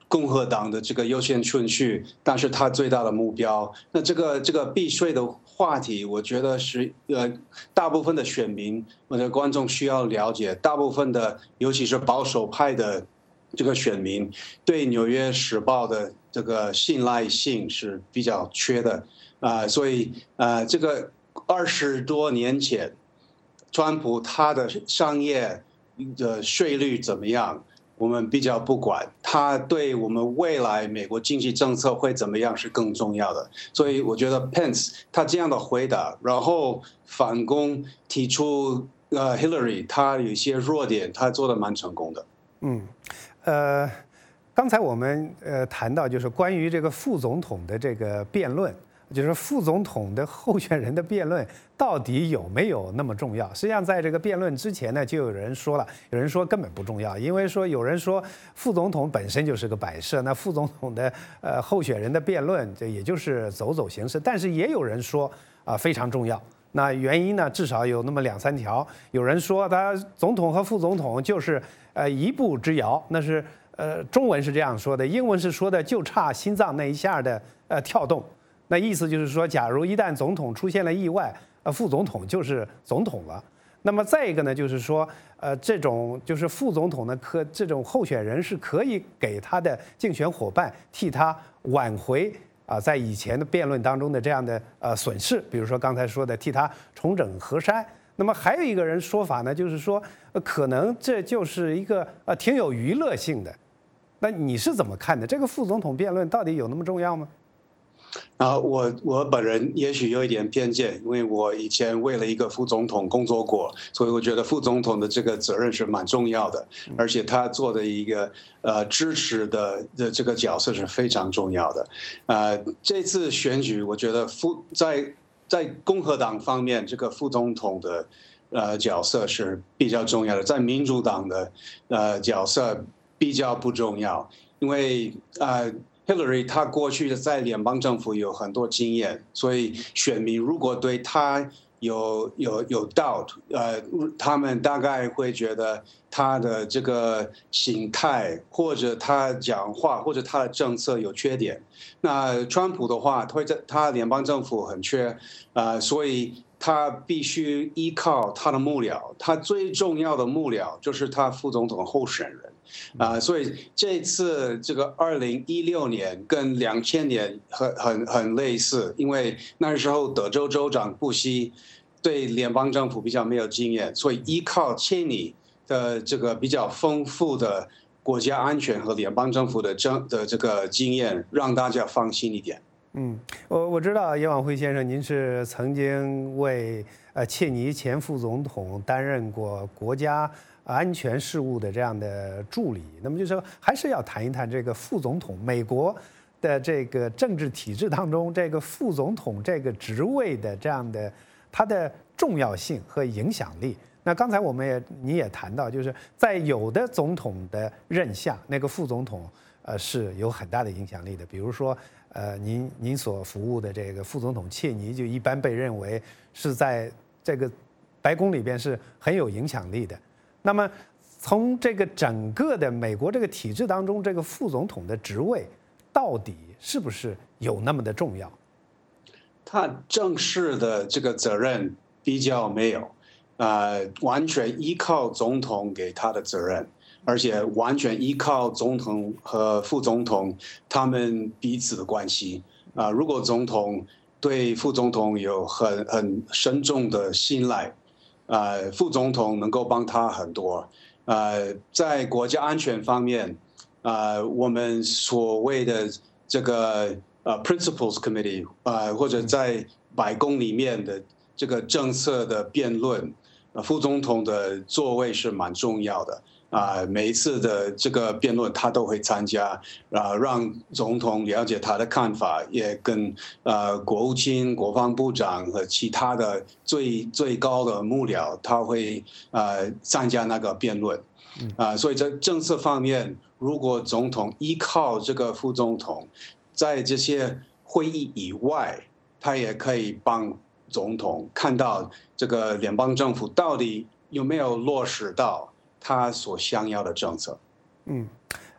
共和党的这个优先顺序，但是他最大的目标，那这个这个避税的话题，我觉得是呃，大部分的选民或者观众需要了解，大部分的尤其是保守派的这个选民对《纽约时报》的这个信赖性是比较缺的啊、呃，所以呃，这个二十多年前，川普他的商业的税率怎么样？我们比较不管，他对我们未来美国经济政策会怎么样是更重要的。所以我觉得 Pence 他这样的回答，然后反攻提出呃 Hillary 他有一些弱点，他做的蛮成功的。 嗯，呃，刚才我们呃谈到就是关于这个副总统的这个辩论。就是副总统的候选人的辩论到底有没有那么重要？实际上，在这个辩论之前呢，就有人说了，有人说根本不重要，因为说有人说副总统本身就是个摆设，那副总统的呃候选人的辩论，这也就是走走形式。但是也有人说啊、呃、非常重要。那原因呢，至少有那么两三条。有人说他总统和副总统就是呃一步之遥，那是呃中文是这样说的，英文是说的就差心脏那一下的呃跳动。那意思就是说，假如一旦总统出现了意外，呃，副总统就是总统了。那么再一个呢，就是说，呃，这种就是副总统呢，可这种候选人是可以给他的竞选伙伴替他挽回啊、呃，在以前的辩论当中的这样的呃损失，比如说刚才说的替他重整河山。那么还有一个人说法呢，就是说，呃、可能这就是一个呃挺有娱乐性的。那你是怎么看的？这个副总统辩论到底有那么重要吗？ 啊，我我本人也许有一点偏见，因为我以前为了一个副总统工作过，所以我觉得副总统的这个责任是蛮重要的，而且他做的一个呃支持的的这个角色是非常重要的。呃，这次选举，我觉得副在在共和党方面，这个副总统的呃角色是比较重要的，在民主党的呃角色比较不重要，因为呃。Hillary 他过去在联邦政府有很多经验，所以选民如果对他有有有 doubt， 呃，他们大概会觉得他的这个心态或者他讲话或者他的政策有缺点。那川普的话，他在他联邦政府很缺，啊、呃，所以他必须依靠他的幕僚，他最重要的幕僚就是他副总统候选人。啊、呃，所以这次这个二零一六年跟两千年很很很类似，因为那时候德州州长布希对联邦政府比较没有经验，所以依靠切尼的这个比较丰富的国家安全和联邦政府的政的这个经验，让大家放心一点。 嗯，我我知道叶往辉先生，您是曾经为呃切尼前副总统担任过国家安全事务的这样的助理。那么就是说，还是要谈一谈这个副总统，美国的这个政治体制当中，这个副总统这个职位的这样的它的重要性和影响力。那刚才我们也你也谈到，就是在有的总统的任下，那个副总统呃是有很大的影响力的，比如说。呃，您您所服务的这个副总统切尼，就一般被认为是在这个白宫里边是很有影响力的。那么，从这个整个的美国这个体制当中，这个副总统的职位到底是不是有那么的重要？ 他正式的这个责任比较没有，呃，完全依靠总统给他的责任。而且完全依靠总统和副总统他们彼此的关系啊、呃。如果总统对副总统有很很深重的信赖，呃，副总统能够帮他很多。呃，在国家安全方面，呃，我们所谓的这个呃 Principals Committee 呃，或者在白宫里面的这个政策的辩论，呃，副总统的座位是蛮重要的。啊、呃，每一次的这个辩论他都会参加，啊、呃，让总统了解他的看法，也跟呃国务卿、国防部长和其他的最最高的幕僚，他会呃参加那个辩论，啊、呃，所以在政策方面，如果总统依靠这个副总统，在这些会议以外，他也可以帮总统看到这个联邦政府到底有没有落实到他所想要的政策。 嗯，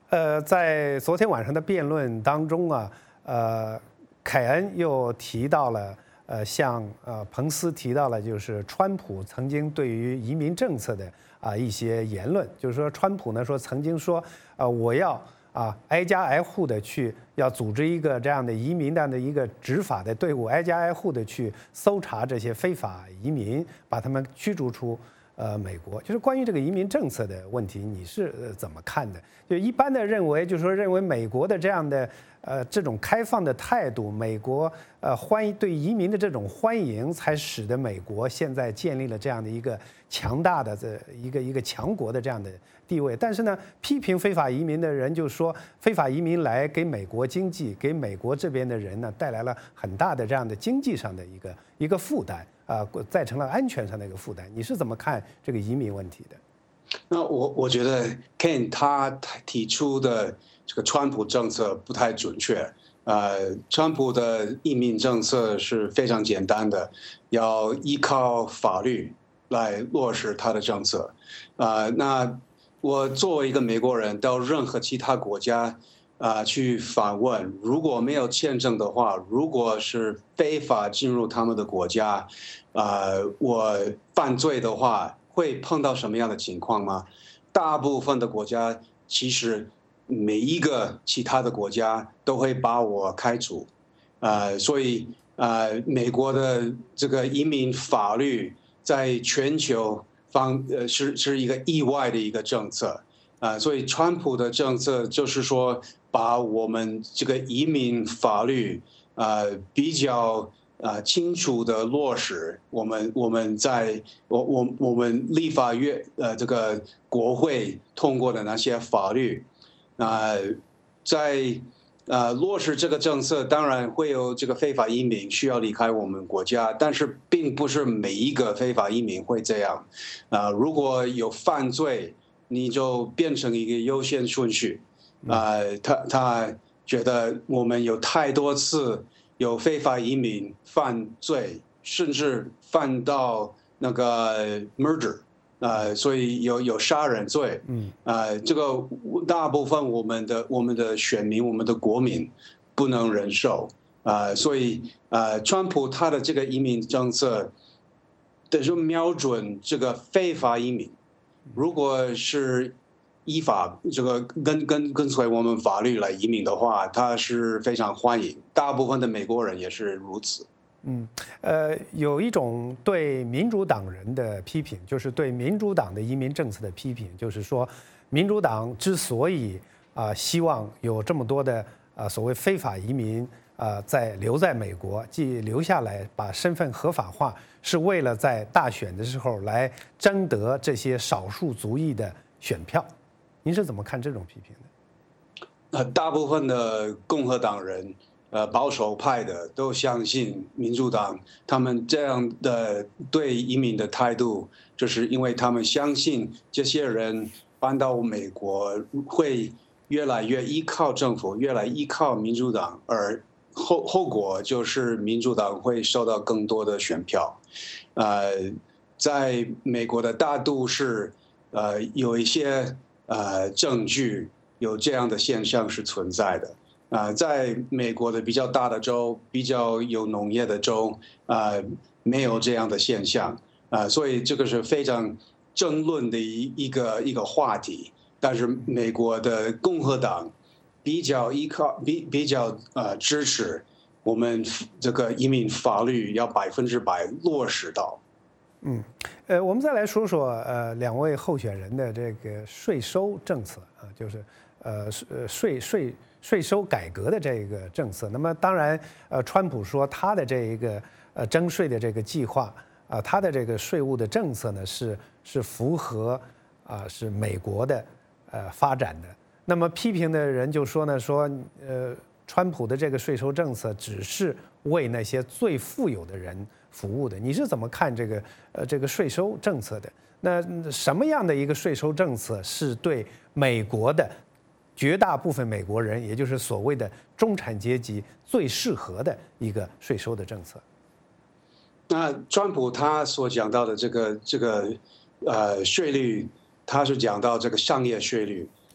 呃，在昨天晚上的辩论当中啊，呃，凯恩又提到了，呃，像呃彭斯提到了，就是川普曾经对于移民政策的啊、呃、一些言论，就是说川普呢说曾经说，呃，我要啊挨家挨户的去要组织一个这样的移民的的一个执法的队伍，挨家挨户的去搜查这些非法移民，把他们驱逐出。呃，美国就是关于这个移民政策的问题，你是怎么看的？就一般的认为，就是说认为美国的这样的呃这种开放的态度，美国呃欢迎对移民的这种欢迎，才使得美国现在建立了这样的一个强大的这一个一个强国的这样的地位。但是呢，批评非法移民的人就说，非法移民来给美国经济，给美国这边的人呢带来了很大的这样的经济上的一个一个负担。啊，再成了安全上的一个负担，你是怎么看这个移民问题的？ 那我我觉得 Ken 他提出的这个川普政策不太准确。呃，川普的移民政策是非常简单的，要依靠法律来落实他的政策。啊，那我作为一个美国人，到任何其他国家。啊，去访问，如果没有签证的话，如果是非法进入他们的国家，啊，我犯罪的话，会碰到什么样的情况吗？大部分的国家其实每一个其他的国家都会把我开除，啊，所以啊，美国的这个移民法律在全球方呃是是一个意外的一个政策。啊，所以川普的政策就是说，把我们这个移民法律啊比较啊清楚的落实。我们我们在我我我们立法院呃这个国会通过的那些法律，啊，在啊落实这个政策，当然会有这个非法移民需要离开我们国家，但是并不是每一个非法移民会这样。啊，如果有犯罪。你就变成一个优先顺序，啊、呃，他他觉得我们有太多次有非法移民犯罪，甚至犯到那个 murder， 啊、呃，所以有有杀人罪，嗯，啊、呃，这个大部分我们的我们的选民、我们的国民不能忍受，啊、呃，所以啊、呃，川普他的这个移民政策，得就瞄准这个非法移民。如果是依法这个跟跟跟随我们法律来移民的话，他是非常欢迎，大部分的美国人也是如此。 嗯，呃，有一种对民主党人的批评，就是对民主党的移民政策的批评，就是说，民主党之所以啊、呃、希望有这么多的啊、呃、所谓非法移民啊、呃、在留在美国，即留下来把身份合法化。是为了在大选的时候来争得这些少数族裔的选票，您是怎么看这种批评的？ 呃，大部分的共和党人，呃，保守派的都相信民主党，他们这样的对移民的态度，就是因为他们相信这些人搬到美国会越来越依靠政府，越来依靠民主党，而后后果就是民主党会受到更多的选票。呃，在美国的大都市，呃，有一些呃证据有这样的现象是存在的。啊、呃，在美国的比较大的州、比较有农业的州，啊、呃，没有这样的现象。啊、呃，所以这个是非常争论的一一个一个话题。但是美国的共和党比较依靠比比较呃支持。我们这个移民法律要百分之百落实到。 嗯，呃，我们再来说说呃两位候选人的这个税收政策啊，就是呃税税税收改革的这个政策。那么当然，呃，川普说他的这一个呃征税的这个计划啊，他的这个税务的政策呢是是符合啊是美国的呃发展的。那么批评的人就说呢，说呃。川普的这个税收政策只是为那些最富有的人服务的，你是怎么看这个呃这个税收政策的？那什么样的一个税收政策是对美国的绝大部分美国人，也就是所谓的中产阶级最适合的一个税收的政策？ 那川普他所讲到的这个这个呃税率，他是讲到这个商业税率。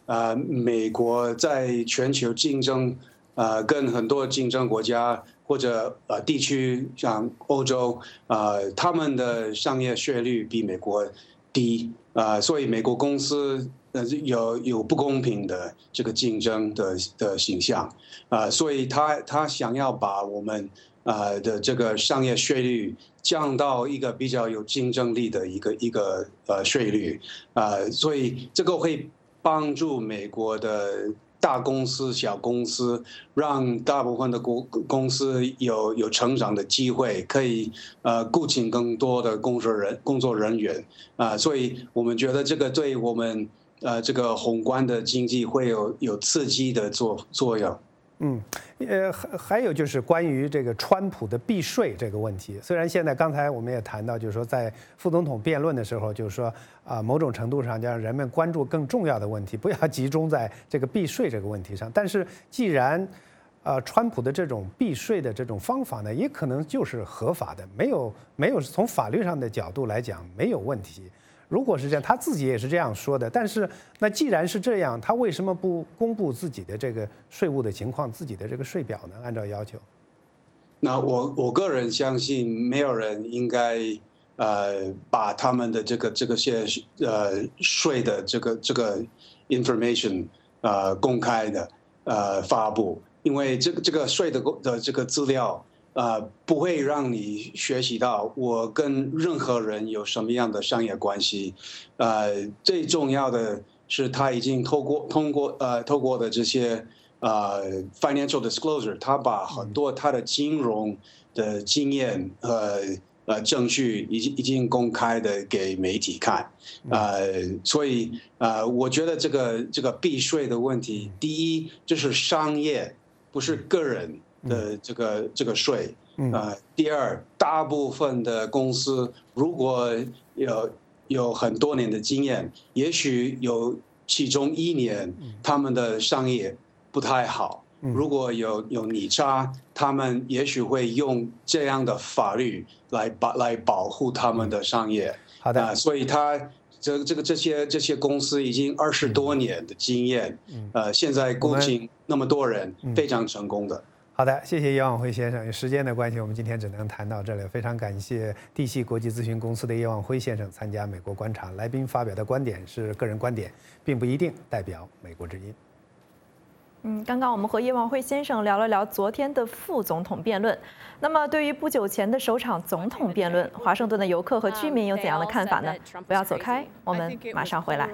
呃，美国在全球竞争，呃，跟很多竞争国家或者呃地区，像欧洲，呃，他们的商业税率比美国低，呃，所以美国公司呃有有不公平的这个竞争的的形象，啊、呃，所以他他想要把我们呃的这个商业税率降到一个比较有竞争力的一个一个呃税率，呃，所以这个会帮助美国的大公司、小公司，让大部分的公公司有有成长的机会，可以呃雇请更多的工作人工作人员啊、呃，所以我们觉得这个对我们呃这个宏观的经济会有有刺激的作作用。 嗯，呃，还还有就是关于这个川普的避税这个问题。虽然现在刚才我们也谈到，就是说在副总统辩论的时候，就是说啊，某种程度上让人们关注更重要的问题，不要集中在这个避税这个问题上。但是既然呃，川普的这种避税的这种方法呢，也可能就是合法的，没有没有从法律上的角度来讲没有问题。如果是这样，他自己也是这样说的。但是，那既然是这样，他为什么不公布自己的这个税务的情况，自己的这个税表呢？按照要求？ 那我我个人相信，没有人应该呃把他们的这个这个些呃税的这个这个 information 呃公开的呃发布，因为这个这个税的的这个资料。呃，不会让你学习到我跟任何人有什么样的商业关系。呃，最重要的是他已经透过通过呃透过的这些呃 financial disclosure， 他把很多他的金融的经验和呃证据已经已经公开的给媒体看。呃，所以呃，我觉得这个这个避税的问题，第一就是商业，不是个人。的这个这个税，呃，第二，大部分的公司如果有有很多年的经验，也许有其中一年他们的商业不太好，如果有有逆差，他们也许会用这样的法律来保来保护他们的商业。 好的， 啊、呃，所以他这这个这些这些公司已经二十多年的经验，呃，现在雇请那么多人，非常成功的。 好的，谢谢叶望辉先生。时间的关系，我们今天只能谈到这里。非常感谢地系国际咨询公司的叶望辉先生参加美国观察。来宾发表的观点是个人观点，并不一定代表美国之音。 嗯，刚刚我们和叶望辉先生聊了聊昨天的副总统辩论。那么，对于不久前的首场总统辩论，华盛顿的游客和居民有怎样的看法呢？不要走开，我们马上回来。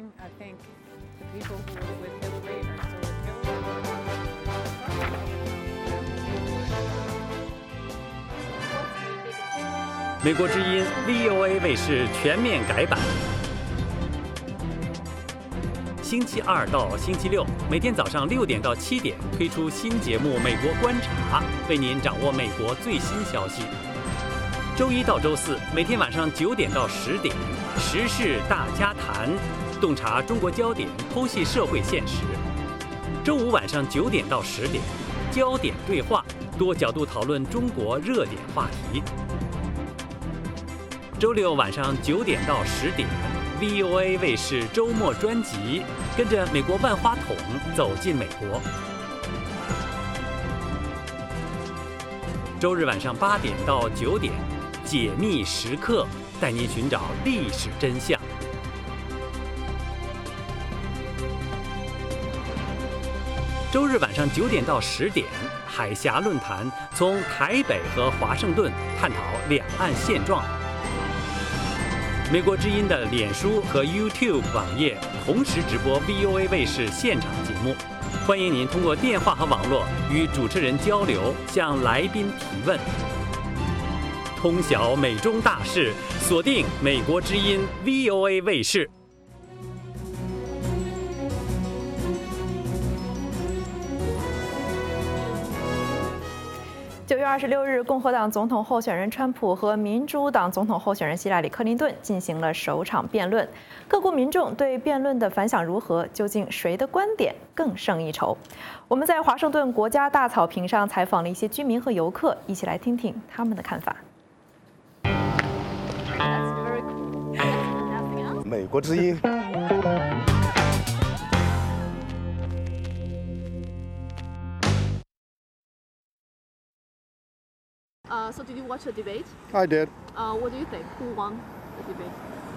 美国之音 V O A 卫视全面改版，星期二到星期六每天早上六点到七点推出新节目《美国观察》，为您掌握美国最新消息。周一到周四每天晚上九点到十点，时事大家谈，洞察中国焦点，剖析社会现实。周五晚上九点到十点，焦点对话，多角度讨论中国热点话题。周六晚上九点到十点 ，V O A 卫视周末专辑，跟着美国万花筒走进美国。周日晚上八点到九点，解密时刻，带您寻找历史真相。周日晚上九点到十点，海峡论坛，从台北和华盛顿探讨两岸现状。美国之音的脸书和 YouTube 网页同时直播 V O A 卫视现场节目，欢迎您通过电话和网络与主持人交流，向来宾提问。通晓美中大事，锁定美国之音 V O A 卫视。 九月二十六日，共和党总统候选人川普和民主党总统候选人希拉里·克林顿进行了首场辩论。各国民众对辩论的反响如何？究竟谁的观点更胜一筹？我们在华盛顿国家大草坪上采访了一些居民和游客，一起来听听他们的看法。 美国之音。 Uh, so did you watch the debate? I did. Uh, what do you think? Who won the debate?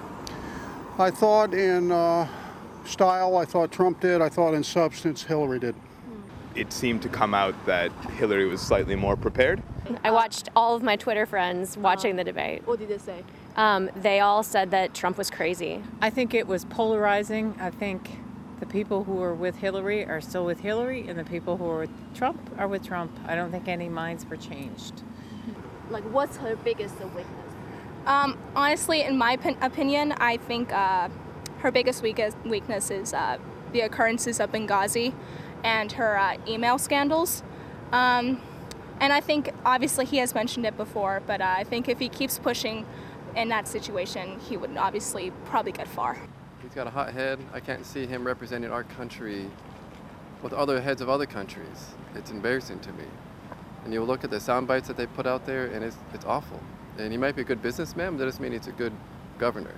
I thought in uh, style, I thought Trump did. I thought in substance, Hillary did. It seemed to come out that Hillary was slightly more prepared. I watched all of my Twitter friends watching the debate. What did they say? Um, they all said that Trump was crazy. I think it was polarizing. I think the people who are with Hillary are still with Hillary, and the people who are with Trump are with Trump. I don't think any minds were changed. Like, what's her biggest weakness? Um, honestly, in my opinion, I think uh, her biggest weakness is uh, the occurrences of Benghazi and her uh, email scandals. Um, and I think, obviously, he has mentioned it before, but uh, I think if he keeps pushing in that situation, he would obviously probably get far. He's got a hot head. I can't see him representing our country with other heads of other countries. It's embarrassing to me. And you look at the sound bites that they put out there, and it's, it's awful. And he might be a good businessman, but that doesn't mean he's a good governor.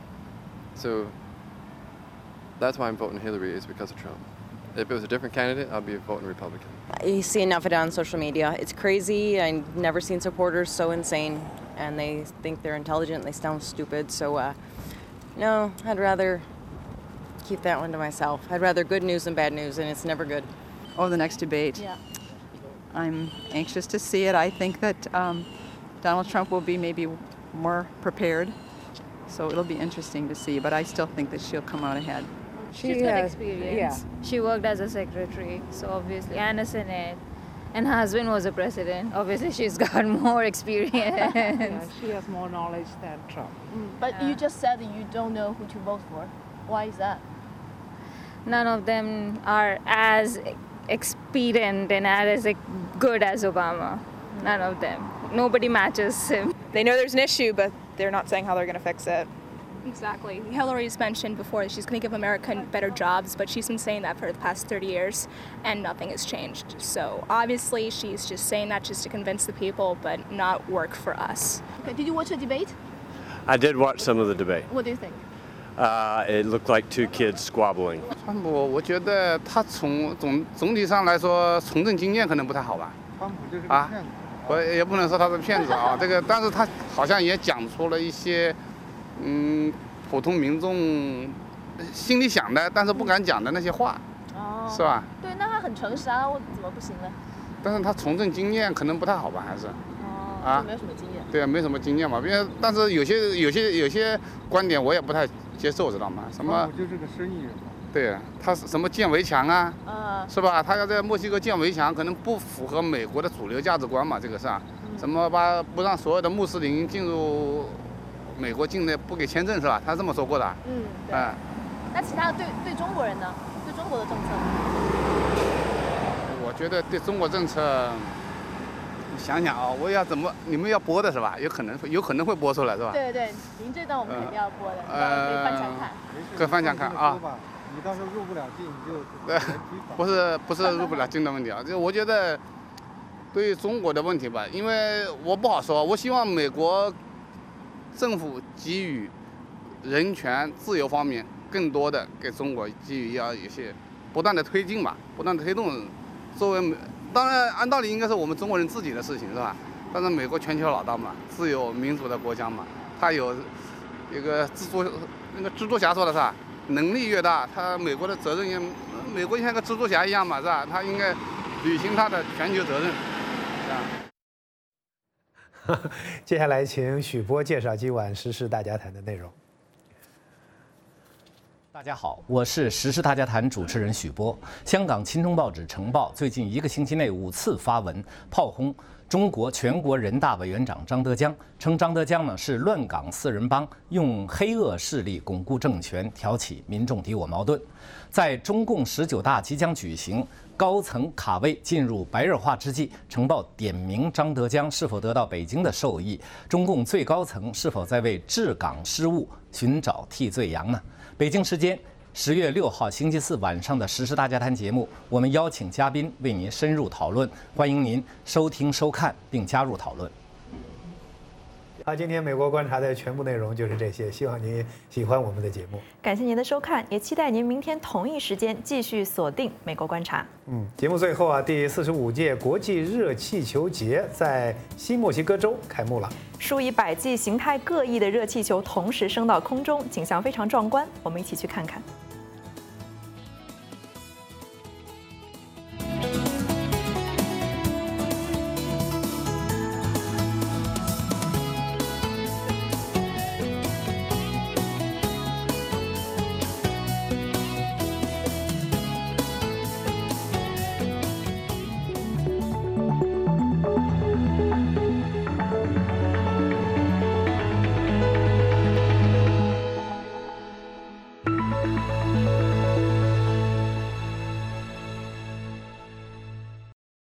So that's why I'm voting Hillary, is because of Trump. If it was a different candidate, I'd be voting Republican. You see enough of it on social media. It's crazy. I've never seen supporters so insane, and they think they're intelligent. They sound stupid. So, uh, no, I'd rather keep that one to myself. I'd rather good news than bad news, and it's never good. Oh, the next debate. Yeah. I'm anxious to see it. I think that um, Donald Trump will be maybe more prepared, so it'll be interesting to see. But I still think that she'll come out ahead. She's got experience. Yeah. She worked as a secretary, so obviously, and a Senate. And her husband was a president. Obviously, she's got more experience. Yeah, she has more knowledge than Trump. Mm, but yeah. You just said that you don't know who to vote for. Why is that? None of them are as expedient and as good as Obama. None of them. Nobody matches him. They know there's an issue, but they're not saying how they're going to fix it. Exactly. Hillary's mentioned before that she's going to give America better jobs, but she's been saying that for the past thirty years, and nothing has changed. So obviously she's just saying that just to convince the people, but not work for us. Okay. Did you watch the debate? I did watch some of the debate. What do you think? Uh, it looked like two kids squabbling. 川普，我觉得他从总总体上来说，从政经验可能不太好吧。 川普就是个骗子。我也不能说他是骗子啊，这个，但是他好像也讲出了一些。 嗯，普通民众心里想的，但是不敢讲的那些话， 哦， 是吧？ 对，那他很诚实啊，我怎么不行呢？ 但是他从政经验可能不太好吧，还是？ 哦， 啊， 没有什么经验。 对啊，没什么经验嘛，因为但是有些有些有些观点我也不太接受，知道吗？什么？ 就是个生意人。 对，他是什么建围墙啊？ 嗯。 是吧？他要在墨西哥建围墙，可能不符合美国的主流价值观嘛，这个是啊。嗯、什么把不让所有的穆斯林进入。 美国境内不给签证是吧？他这么说过的。 嗯，对。 哎， 那其他对对中国人呢？对中国的政策？ 我觉得对中国政策，想想啊，我要怎么？你们要播的是吧？有可能会有可能会播出来是吧？ 对对，您这段我们肯定要播的，呃，可以翻墙看。 可以翻墙看啊。 你到时候入不了境你就。 对，不是不是入不了境的问题啊，就我觉得对于中国的问题吧，因为我不好说，我希望美国。 政府给予人权、自由方面更多的给中国给予要一些不断的推进吧，不断的推动。作为当然按道理应该是我们中国人自己的事情是吧？但是美国全球老大嘛，自由民主的国家嘛，他有一个蜘蛛那个蜘蛛侠说的是吧？能力越大，他美国的责任也美国像个蜘蛛侠一样嘛是吧？他应该履行他的全球责任，是吧？ 接下来，请许波介绍今晚时事大家谈的内容。 大家好，我是时事大家谈主持人许波。香港亲中报纸《晨报》最近一个星期内五次发文炮轰中国全国人大委员长张德江，称张德江呢是乱港四人帮，用黑恶势力巩固政权，挑起民众敌我矛盾。在中共十九大即将举行。 高层卡位进入白热化之际，晨报点名张德江是否得到北京的授意？中共最高层是否在为治港失误寻找替罪羊呢？北京时间十月六号星期四晚上的时事大家谈节目，我们邀请嘉宾为您深入讨论，欢迎您收听收看并加入讨论。 好，今天美国观察的全部内容就是这些，希望您喜欢我们的节目。 感谢您的收看，也期待您明天同一时间继续锁定美国观察。 嗯，节目最后啊，第四十五届国际热气球节在新墨西哥州开幕了， 数以百计、形态各异的热气球同时升到空中，景象非常壮观。我们一起去看看。